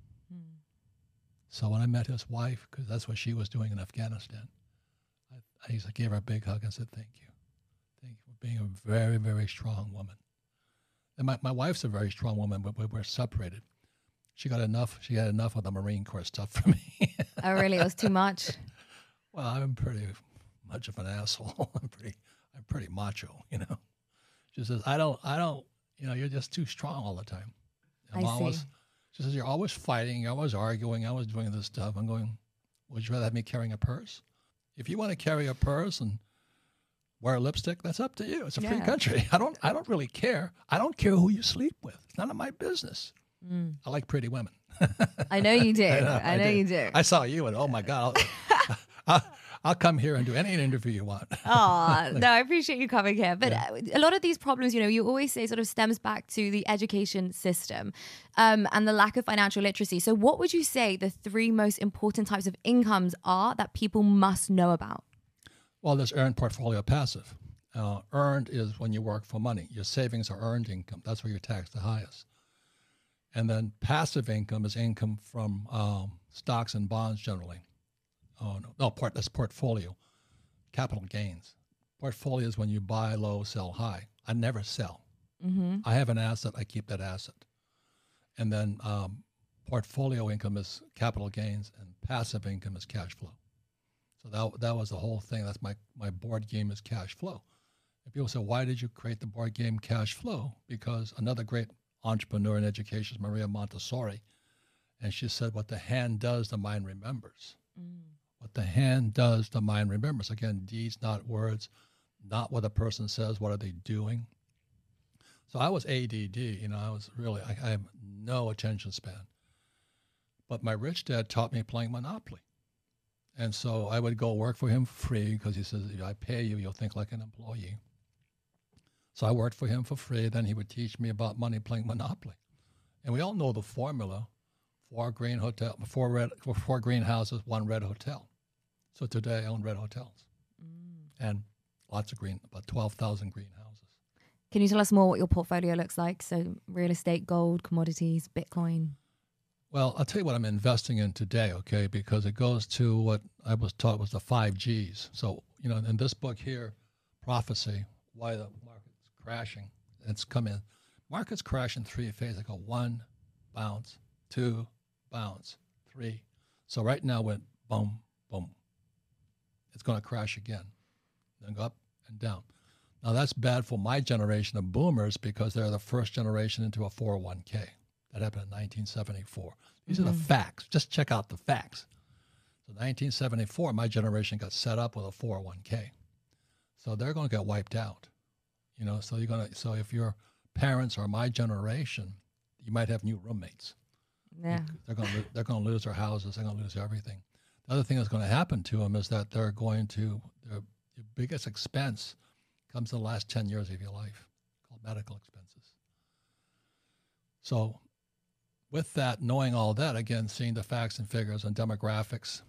So when I met his wife, because that's what she was doing in Afghanistan, I gave her a big hug and said, thank you. Thank you for being a very, very strong woman. And my wife's a very strong woman, but we're separated. She had enough of the Marine Corps stuff for me. Oh, really? It was too much? Well, I'm pretty much of an asshole. I'm pretty macho, She says, I don't, you're just too strong all the time. She says, you're always fighting, you're always arguing, always doing this stuff. I'm going, would you rather have me carrying a purse? If you want to carry a purse and wear lipstick, that's up to you. It's a free country. I don't really care. I don't care who you sleep with. It's none of my business. I like pretty women. I know you do. I know you do. I saw you and oh my God, I'll come here and do any interview you want. Oh, no, I appreciate you coming here. But a lot of these problems, you always say sort of stems back to the education system and the lack of financial literacy. So what would you say the 3 most important types of incomes are that people must know about? Well, there's earned, portfolio, passive. Earned is when you work for money. Your savings are earned income. That's where you're taxed the highest. And then passive income is income from stocks and bonds generally. That's portfolio. Capital gains. Portfolio is when you buy low, sell high. I never sell. I have an asset, I keep that asset. And then portfolio income is capital gains and passive income is cash flow. So that was the whole thing. That's my board game is cash flow. And people say, why did you create the board game cash flow? Because another great entrepreneur in education is Maria Montessori. And she said, what the hand does, the mind remembers. What the hand does, the mind remembers. Again, deeds, not words, not what a person says, what are they doing? So I was ADD, I have no attention span. But my rich dad taught me playing Monopoly. And so I would go work for him for free because he says, if I pay you, you'll think like an employee. So I worked for him for free. Then he would teach me about money playing Monopoly. And we all know the formula: 4 greenhouses, 1 red hotel. So today I own red hotels and lots of about 12,000 greenhouses. Can you tell us more what your portfolio looks like? So real estate, gold, commodities, Bitcoin. Well, I'll tell you what I'm investing in today, okay, because it goes to what I was taught was the 5 Gs. So, in this book here, Prophecy, Why the Market's Crashing, it's come in. Markets crash in 3 phases. They go 1, bounce, 2, bounce, 3. So right now went boom, boom. It's going to crash again, then go up and down. Now that's bad for my generation of boomers because they're the first generation into a 401k. That happened in 1974. These are the facts. Just check out the facts. So 1974, my generation got set up with a 401k. So they're going to get wiped out. So if you're parents or my generation, you might have new roommates. Yeah. They're going to lose their houses. They're going to lose everything. The other thing that's going to happen to them is that their biggest expense comes in the last 10 years of your life, called medical expenses. So with that, knowing all that, again, seeing the facts and figures and demographics,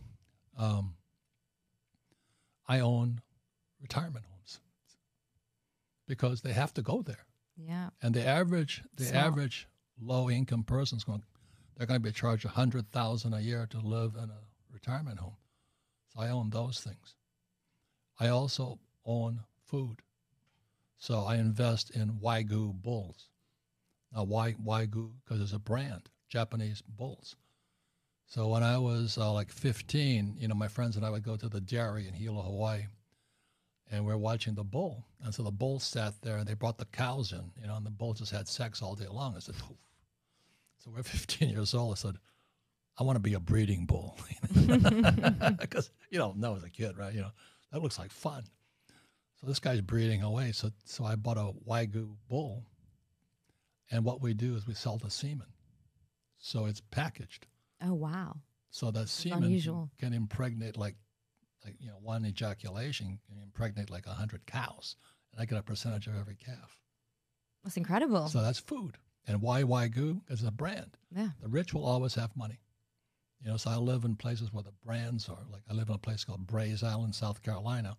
I own retirement homes because they have to go there. Yeah. And the average low income person they're going to be charged $100,000 a year to live in a retirement home. So I own those things. I also own food. So I invest in Wagyu bulls. Now, why Wagyu? Because it's a brand, Japanese bulls. So when I was like 15, my friends and I would go to the dairy in Hilo, Hawaii, and we're watching the bull. And so the bull sat there, and they brought the cows in, and the bull just had sex all day long. I said, oof. So we're 15 years old. I said, I want to be a breeding bull. Because you don't know as a kid, right? That looks like fun. So this guy's breeding away. So I bought a Wagyu bull. And what we do is we sell the semen. So it's packaged. Oh, wow. So that semen unusual. Can impregnate like one ejaculation can impregnate like 100 cows. And I get a percentage of every calf. That's incredible. So that's food. And why Wagyu? Because it's a brand. Yeah. The rich will always have money. So I live in places where the brands are. Like I live in a place called Brays Island, South Carolina,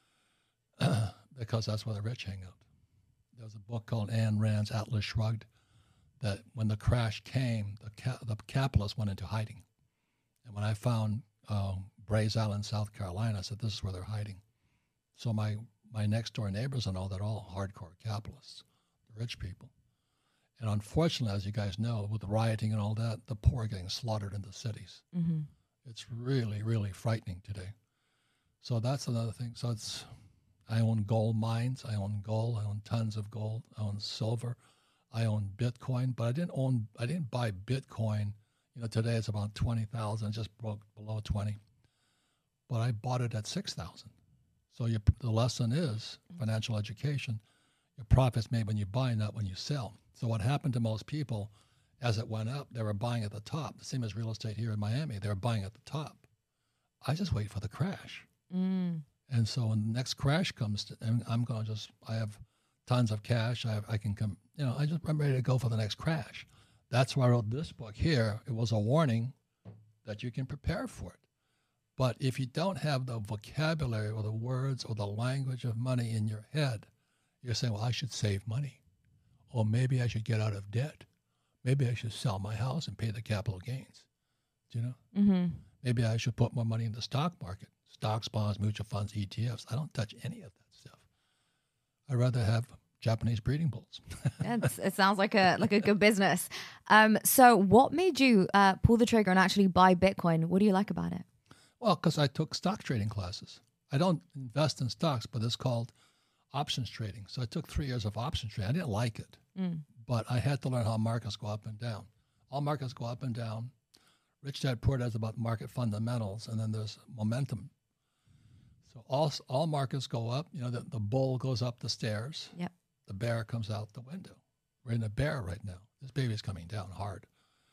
because that's where the rich hang out. There was a book called Ayn Rand's Atlas Shrugged that when the crash came, the capitalists went into hiding. And when I found Brays Island, South Carolina, I said, this is where they're hiding. So my next door neighbors and all, they're all hardcore capitalists, the rich people. And unfortunately, as you guys know, with the rioting and all that, the poor are getting slaughtered in the cities. Mm-hmm. It's really, really frightening today. So that's another thing. So I own gold mines. I own gold. I own tons of gold. I own silver. I own Bitcoin. But I didn't buy Bitcoin. Today it's about 20,000. Just broke below 20. But I bought it at 6,000. So the lesson is financial education. Your profit's made when you buy, not when you sell. So what happened to most people, as it went up, they were buying at the top. The same as real estate here in Miami. They were buying at the top. I just wait for the crash. Mm. And so when the next crash comes, I have tons of cash. I can come, I'm ready to go for the next crash. That's why I wrote this book here. It was a warning that you can prepare for it. But if you don't have the vocabulary or the words or the language of money in your head, you're saying, well, I should save money. Or maybe I should get out of debt. Maybe I should sell my house and pay the capital gains. Do you know? Mm-hmm. Maybe I should put more money in the stock market. Stocks, bonds, mutual funds, ETFs. I don't touch any of that stuff. I'd rather have Japanese breeding bulls. It sounds like a good business. So what made you pull the trigger and actually buy Bitcoin? What do you like about it? Well, because I took stock trading classes. I don't invest in stocks, but it's called options trading. So I took 3 years of options trading. I didn't like it, but I had to learn how markets go up and down. All markets go up and down. Rich Dad Poor Dad is about market fundamentals, and then there's momentum. So all markets go up. The bull goes up the stairs. Yep. The bear comes out the window. We're in a bear right now. This baby's coming down hard.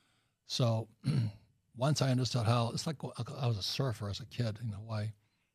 So once I understood how, it's like I was a surfer as a kid in Hawaii.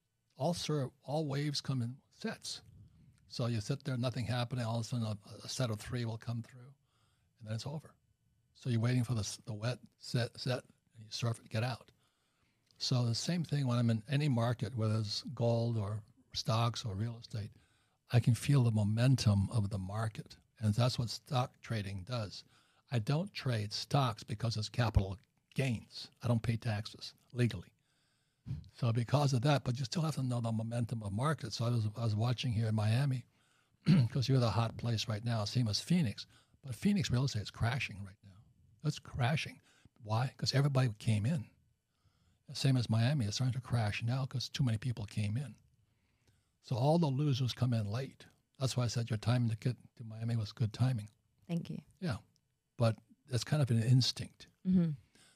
All waves come in sets. So you sit there, nothing happening. All of a sudden, a set of three will come through, and then it's over. So you're waiting for the wet set, and you surf it, get out. So the same thing when I'm in any market, whether it's gold or stocks or real estate, I can feel the momentum of the market. And that's what stock trading does. I don't trade stocks because it's capital gains. I don't pay taxes legally. So because of that, but you still have to know the momentum of markets. So I was watching here in Miami, because you're the hot place right now, same as Phoenix. But Phoenix real estate is crashing right now. It's crashing. Why? Because everybody came in. Same as Miami, it's starting to crash now because too many people came in. So all the losers come in late. That's why I said your timing to get to Miami was good timing. Thank you. Yeah, but it's kind of an instinct. Mm-hmm.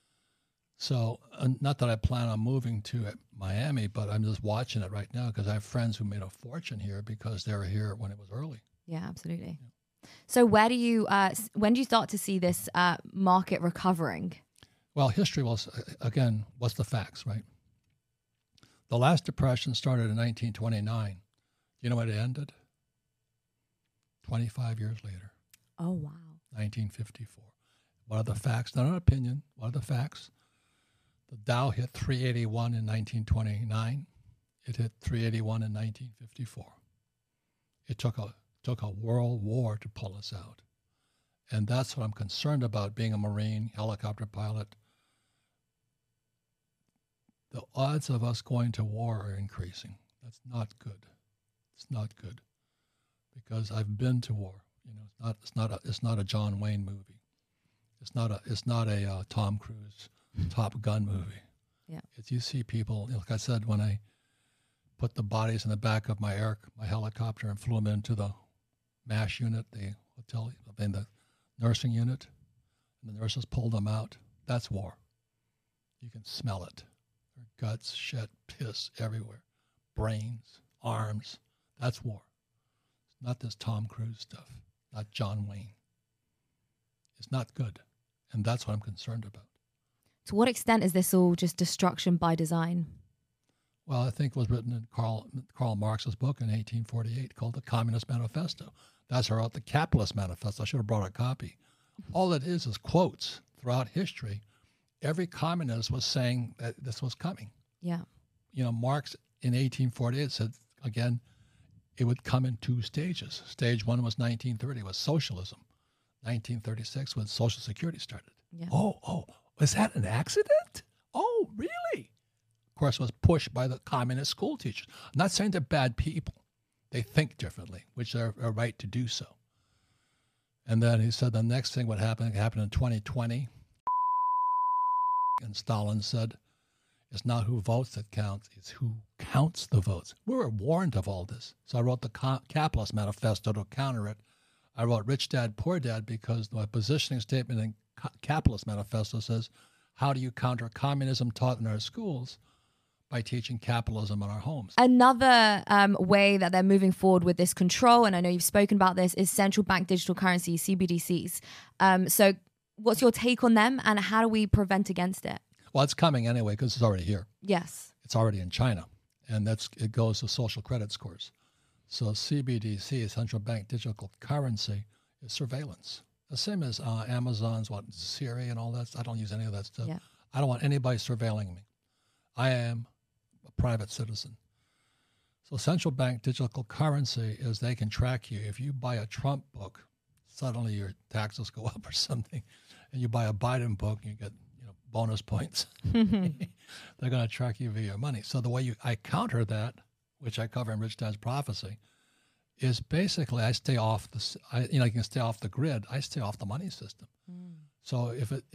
So not that I plan on moving to Miami, but I'm just watching it right now because I have friends who made a fortune here because they were here when it was early. Yeah, absolutely. So when do you start to see this market recovering? Well, history was, again, what's the facts, right? The last depression started in 1929. You know when it ended? 25 years later. Oh, wow. 1954. What are the facts? Not an opinion. What are the facts? The Dow hit 381 in 1929. It hit 381 in 1954. It took a world war to pull us out. And that's what I'm concerned about, being a Marine, helicopter pilot. The odds of us going to war are increasing. That's not good. It's not good, because I've been to war. You know, it's not a John Wayne movie. It's not a Tom Cruise Top Gun movie. Yeah. It's, you see people, like I said, when I put the bodies in the back of my helicopter and flew them into the MASH unit, the hotel, then the nursing unit, and the nurses pulled them out. That's war. You can smell it. Their guts, shit, piss everywhere. Brains, arms. That's war. It's not this Tom Cruise stuff, not John Wayne. It's not good. And that's what I'm concerned about. To what extent is this all just destruction by design? Well, I think it was written in Karl Marx's book in 1848 called The Communist Manifesto. That's how I wrote the Capitalist Manifesto. I should have brought a copy. All it is quotes throughout history. Every communist was saying that this was coming. Yeah. You know, Marx in 1848 said, again, it would come in two stages. Stage one was 1930, was socialism. 1936, when Social Security started. Yeah. Oh, was that an accident? Oh, really? Of course, it was pushed by the communist school teachers. I'm not saying they're bad people. They think differently, which they're a right to do so. And then he said the next thing would happen in 2020. And Stalin said, it's not who votes that counts, it's who counts the votes. We were warned of all this. So I wrote the Capitalist Manifesto to counter it. I wrote Rich Dad, Poor Dad because my positioning statement in Capitalist Manifesto says, how do you counter communism taught in our schools? By teaching capitalism in our homes. Another way that they're moving forward with this control, and I know you've spoken about this, is central bank digital currency, CBDCs. So what's your take on them, and how do we prevent against it? Well, it's coming anyway because it's already here. Yes. It's already in China, and it goes to social credit scores. So CBDC, central bank digital currency, is surveillance. The same as Amazon's Siri and all that. I don't use any of that stuff. Yeah. I don't want anybody surveilling me. I am a private citizen. So central bank digital currency is they can track you. If you buy a Trump book, suddenly your taxes go up or something, and you buy a Biden book, you get bonus points. They're going to track you via your money. So the way I counter that, which I cover in Rich Dad's Prophecy, is basically I stay off you can stay off the grid. I stay off the money system. So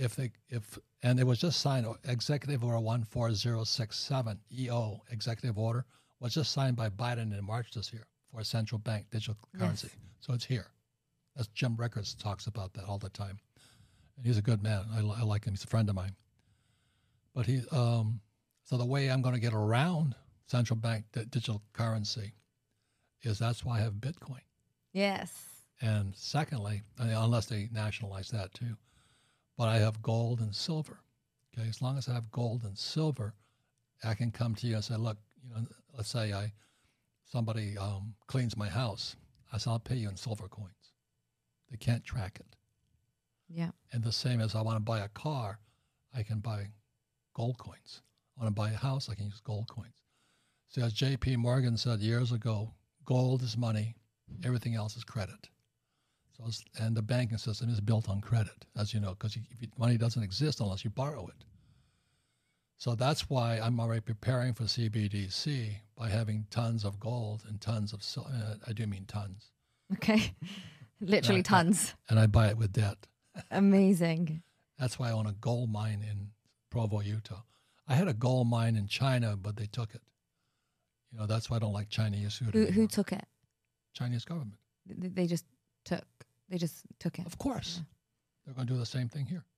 and it was just signed, Executive Order 14067, EO, Executive Order, was just signed by Biden in March this year for a central bank digital currency. Yes. So it's here. As Jim Rickards talks about that all the time. And he's a good man. I like him. He's a friend of mine. But so the way I'm going to get around central bank digital currency is that's why I have Bitcoin. Yes. And secondly, unless they nationalize that too, but I have gold and silver. Okay, as long as I have gold and silver, I can come to you and say, look, let's say somebody cleans my house. I say, I'll pay you in silver coins. They can't track it. Yeah. And the same as I want to buy a car, I can buy gold coins. I want to buy a house, I can use gold coins. See, as J.P. Morgan said years ago, gold is money, everything else is credit. And the banking system is built on credit, as you know, because money doesn't exist unless you borrow it. So that's why I'm already preparing for CBDC by having tons of gold and tons of silver. I do mean tons. Okay. Literally tons. And I buy it with debt. Amazing. That's why I own a gold mine in Provo, Utah. I had a gold mine in China, but they took it. That's why I don't like Chinese food anymore. Who took it? Chinese government. They just took it. Of course. Yeah. They're going to do the same thing here.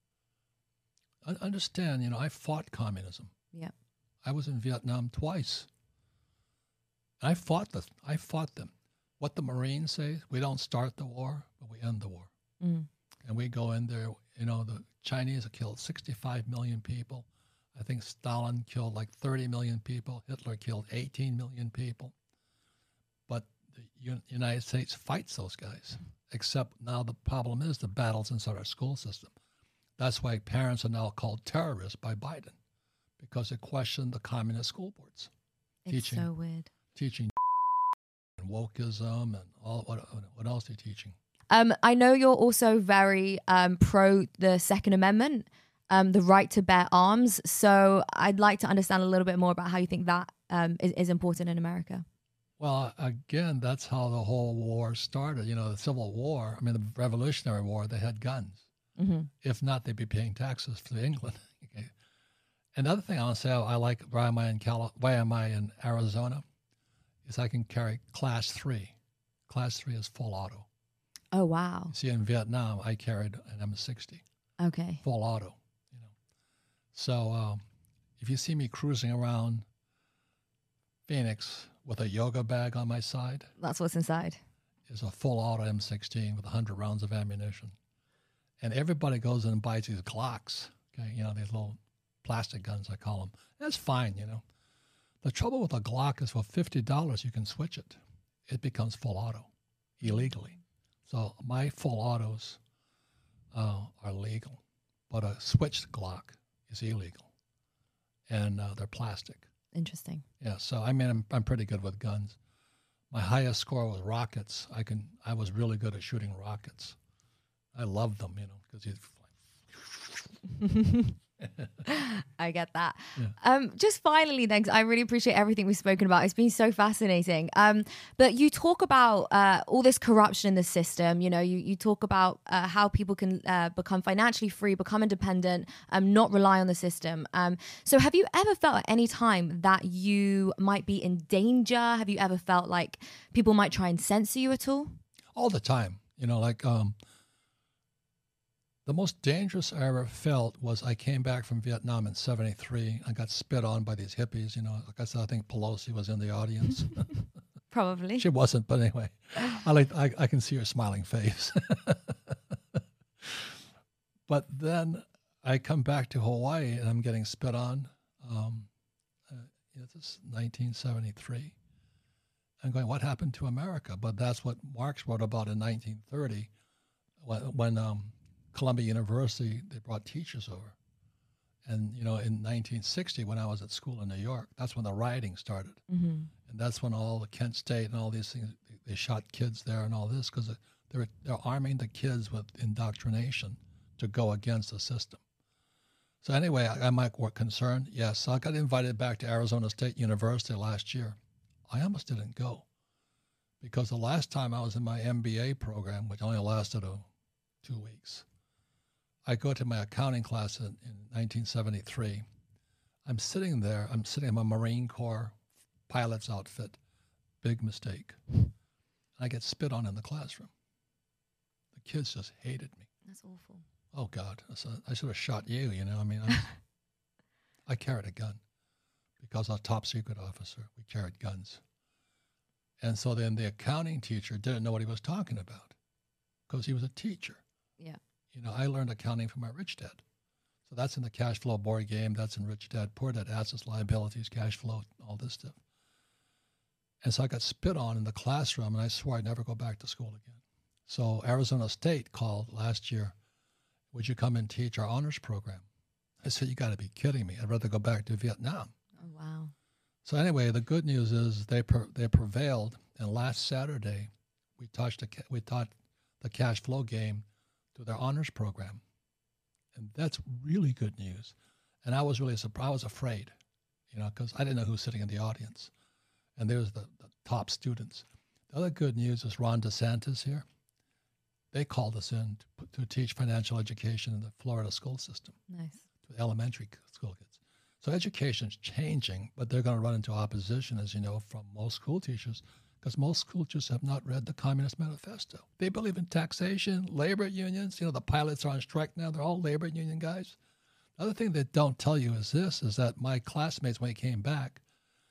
Understand, I fought communism. Yeah. I was in Vietnam twice. I fought them. what the Marines say, we don't start the war, but we end the war. Mm. And we go in there, the Chinese have killed 65 million people. I think Stalin killed like 30 million people. Hitler killed 18 million people. But the United States fights those guys. Except now the problem is the battles inside our school system. That's why parents are now called terrorists by Biden, because they question the communist school boards. It's so weird. Teaching and wokeism and all what else are you teaching? I know you're also very pro the Second Amendment, the right to bear arms. So I'd like to understand a little bit more about how you think that is important in America. Well, again, that's how the whole war started. The Civil War, the Revolutionary War, they had guns. Mm-hmm. If not, they'd be paying taxes to England. Okay. Another thing I want to say I like why am I in Arizona is I can carry Class 3. Class 3 is full auto. Oh, wow. See, in Vietnam, I carried an M60. Okay. Full auto. So if you see me cruising around Phoenix with a yoga bag on my side, that's what's inside. Is a full auto M16 with 100 rounds of ammunition. And everybody goes in and buys these Glocks, okay, these little plastic guns, I call them. That's fine, The trouble with a Glock is for $50, you can switch it. It becomes full auto illegally. So my full autos are legal, but a switched Glock is illegal, and they're plastic. Interesting. Yeah, so I'm pretty good with guns. My highest score was rockets. I was really good at shooting rockets. I love them, because I get that. Yeah. Just finally, then, 'cause I really appreciate everything we've spoken about. It's been so fascinating. But you talk about all this corruption in the system. You talk about how people can become financially free, become independent, not rely on the system. So have you ever felt at any time that you might be in danger? Have you ever felt like people might try and censor you at all? All the time. The most dangerous I ever felt was I came back from Vietnam in '73. I got spit on by these hippies. Like I said, I think Pelosi was in the audience. Probably. She wasn't, but anyway, I can see her smiling face. But then I come back to Hawaii and I'm getting spit on. This is 1973. I'm going, what happened to America? But that's what Marx wrote about in 1930 when Columbia University, they brought teachers over. And, in 1960, when I was at school in New York, that's when the rioting started. Mm-hmm. And that's when all the Kent State and all these things, they shot kids there and all this because they're arming the kids with indoctrination to go against the system. So anyway, am I concerned? Yes. I got invited back to Arizona State University last year. I almost didn't go because the last time I was in my MBA program, which only lasted 2 weeks, I go to my accounting class in 1973. I'm sitting there. I'm sitting in my Marine Corps pilot's outfit. Big mistake. I get spit on in the classroom. The kids just hated me. That's awful. Oh, God. I should have shot you, I carried a gun because I was a top secret officer. We carried guns. And so then the accounting teacher didn't know what he was talking about because he was a teacher. Yeah. I learned accounting from my rich dad. So that's in the cash flow board game. That's in rich dad, poor dad, assets, liabilities, cash flow, all this stuff. And so I got spit on in the classroom, and I swore I'd never go back to school again. So Arizona State called last year, would you come and teach our honors program? I said, you got to be kidding me. I'd rather go back to Vietnam. Oh, wow. So anyway, the good news is they prevailed. And last Saturday, we taught the cash flow game to their honors program. And that's really good news. And I was really surprised. I was afraid, because I didn't know who was sitting in the audience. And there's the top students. The other good news is Ron DeSantis here. They called us in to teach financial education in the Florida school system. Nice. To elementary school kids. So education's changing, but they're going to run into opposition, as you know, from most school teachers, because most school teachers have not read the Communist Manifesto. They believe in taxation, labor unions. The pilots are on strike now. They're all labor union guys. The other thing they don't tell you is that my classmates, when they came back,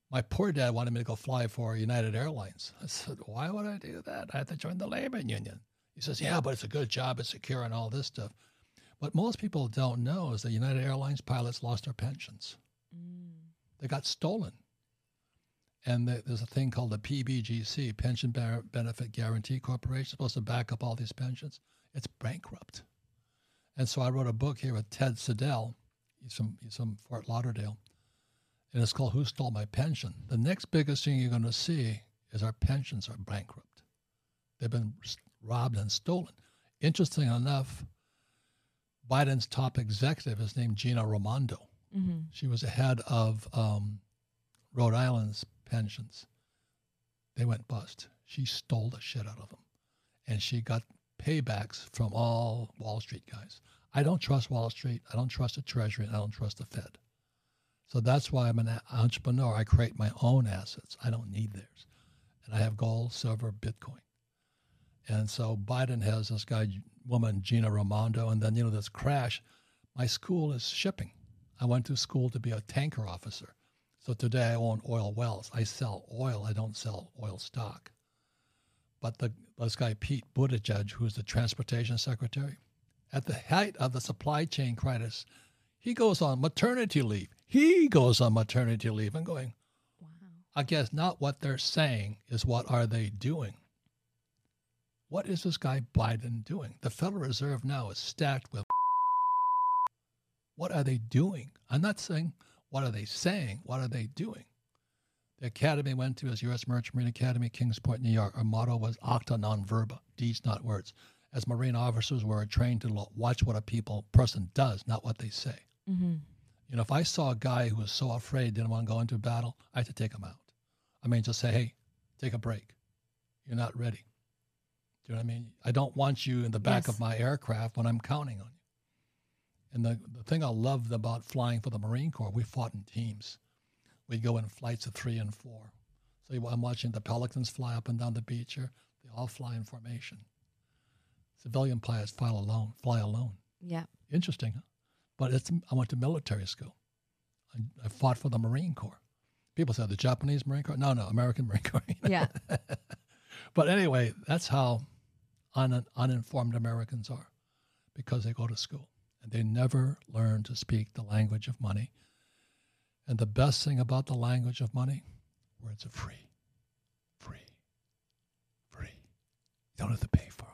My poor dad wanted me to go fly for United Airlines. I said, why would I do that? I have to join the labor union. He says, yeah, but it's a good job. It's secure and all this stuff. What most people don't know is that United Airlines pilots lost their pensions. They got stolen. And there's a thing called the PBGC, Pension Benefit Guarantee Corporation, supposed to back up all these pensions. It's bankrupt. And so I wrote a book here with Ted Siddell. He's from Fort Lauderdale. And it's called Who Stole My Pension? The next biggest thing you're going to see is our pensions are bankrupt. They've been robbed and stolen. Interesting enough, Biden's top executive is named Gina Raimondo. Mm-hmm. She was the head of Rhode Island's pensions. They went bust. She stole the shit out of them. And she got paybacks from all Wall Street guys. I don't trust Wall Street. I don't trust the Treasury. And I don't trust the Fed. So that's why I'm an entrepreneur. I create my own assets. I don't need theirs. And I have gold, silver, Bitcoin. And so Biden has this woman, Gina Raimondo, and then, this crash. My school is shipping. I went to school to be a tanker officer. So today I own oil wells. I sell oil. I don't sell oil stock. But this guy, Pete Buttigieg, who's the transportation secretary, at the height of the supply chain crisis, he goes on maternity leave. I'm going, wow. I guess not what they're saying is what are they doing. What is this guy Biden doing? The Federal Reserve now is stacked with. What are they doing? I'm not saying what are they saying. What are they doing? The academy went to is U.S. Merchant Marine Academy, Kingsport, New York. Our motto was acta non verba, deeds, not words. As Marine officers, we're trained to watch what a person does, not what they say. Mm-hmm. If I saw a guy who was so afraid, didn't want to go into a battle, I had to take him out. I mean, just say, hey, take a break. You're not ready. Do you know what I mean? I don't want you in the back of my aircraft when I'm counting on you. And the thing I loved about flying for the Marine Corps, we fought in teams. We'd go in flights of 3 and 4. So I'm watching the Pelicans fly up and down the beach here. They all fly in formation. Civilian pilots fly alone. Yeah. Interesting, huh? But I went to military school. I fought for the Marine Corps. People say the Japanese Marine Corps. No, American Marine Corps. Yeah. But anyway, that's how uninformed Americans are, because they go to school and they never learn to speak the language of money. And the best thing about the language of money, words are free. Free. Free. You don't have to pay for them.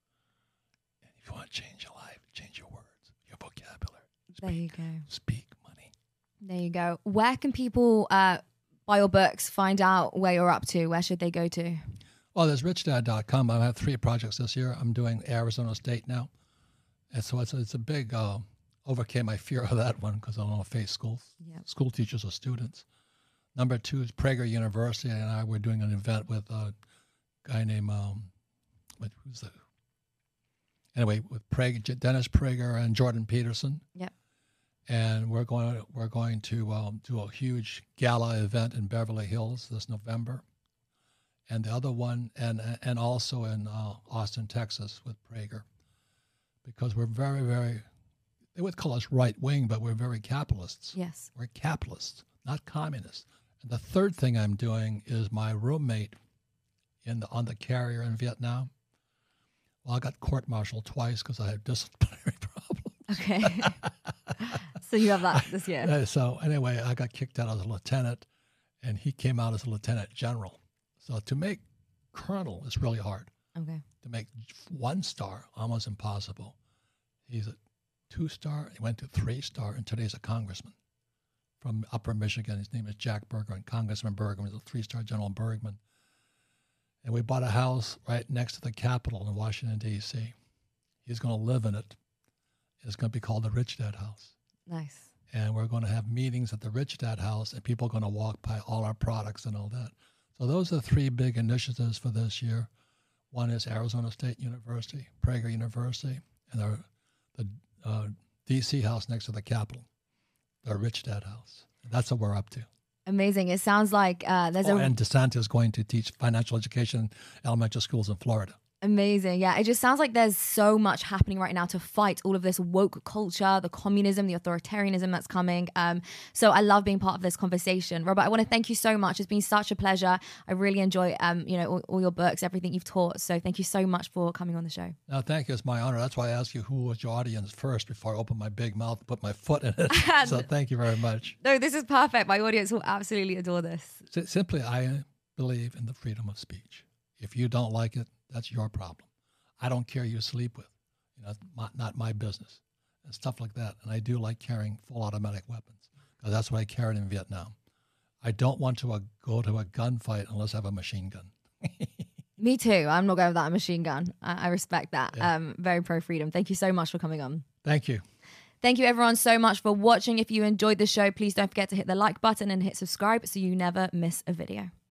And if you want to change your life, change your words, your vocabulary. There you go. Speak money. There you go. Where can people buy your books, find out where you're up to? Where should they go to? Well, there's richdad.com. I have 3 projects this year. I'm doing Arizona State now. And so it's a big, overcame my fear of that one because I don't want to face school teachers or students. Number 2 is Prager University, and I were doing an event with a guy named, with Dennis Prager and Jordan Peterson. Yep. And we're going to do a huge gala event in Beverly Hills this November, and the other one, and also in Austin, Texas, with Prager, because we're very, very. They would call us right wing, but we're very capitalists. Yes, we're capitalists, not communists. And the third thing I'm doing is my roommate on the carrier in Vietnam. Well, I got court-martialed twice because I had disciplinary problems. Okay. So you have that this year. So anyway, I got kicked out as a lieutenant, and he came out as a lieutenant general. So to make colonel is really hard. Okay. To make 1 star, almost impossible. He's a 2-star. He went to 3-star, and today's a congressman from Upper Michigan. His name is Jack Bergman. Congressman Bergman is a 3-star General Bergman. And we bought a house right next to the Capitol in Washington, D.C. He's going to live in it. It's going to be called the Rich Dad House. Nice. And we're going to have meetings at the Rich Dad House, and people are going to walk by all our products and all that. So those are the 3 big initiatives for this year. One is Arizona State University, Prager University, and the D.C. house next to the Capitol, the Rich Dad House. That's what we're up to. Amazing. It sounds like and DeSantis is going to teach financial education in elementary schools in Florida. Amazing. Yeah, it just sounds like there's so much happening right now to fight all of this woke culture, the communism, the authoritarianism that's coming. So I love being part of this conversation. Robert, I want to thank you so much. It's been such a pleasure. I really enjoy, all your books, everything you've taught. So thank you so much for coming on the show. No, thank you. It's my honor. That's why I asked you who was your audience first before I opened my big mouth and put my foot in it. So thank you very much. No, this is perfect. My audience will absolutely adore this. Simply, I believe in the freedom of speech. If you don't like it, that's your problem. I don't care who you sleep with. Not my business and stuff like that. And I do like carrying full automatic weapons because that's what I carried in Vietnam. I don't want to go to a gunfight unless I have a machine gun. Me too. I'm not going without a machine gun. I respect that. Yeah. Very pro-freedom. Thank you so much for coming on. Thank you. Thank you everyone so much for watching. If you enjoyed the show, please don't forget to hit the like button and hit subscribe so you never miss a video.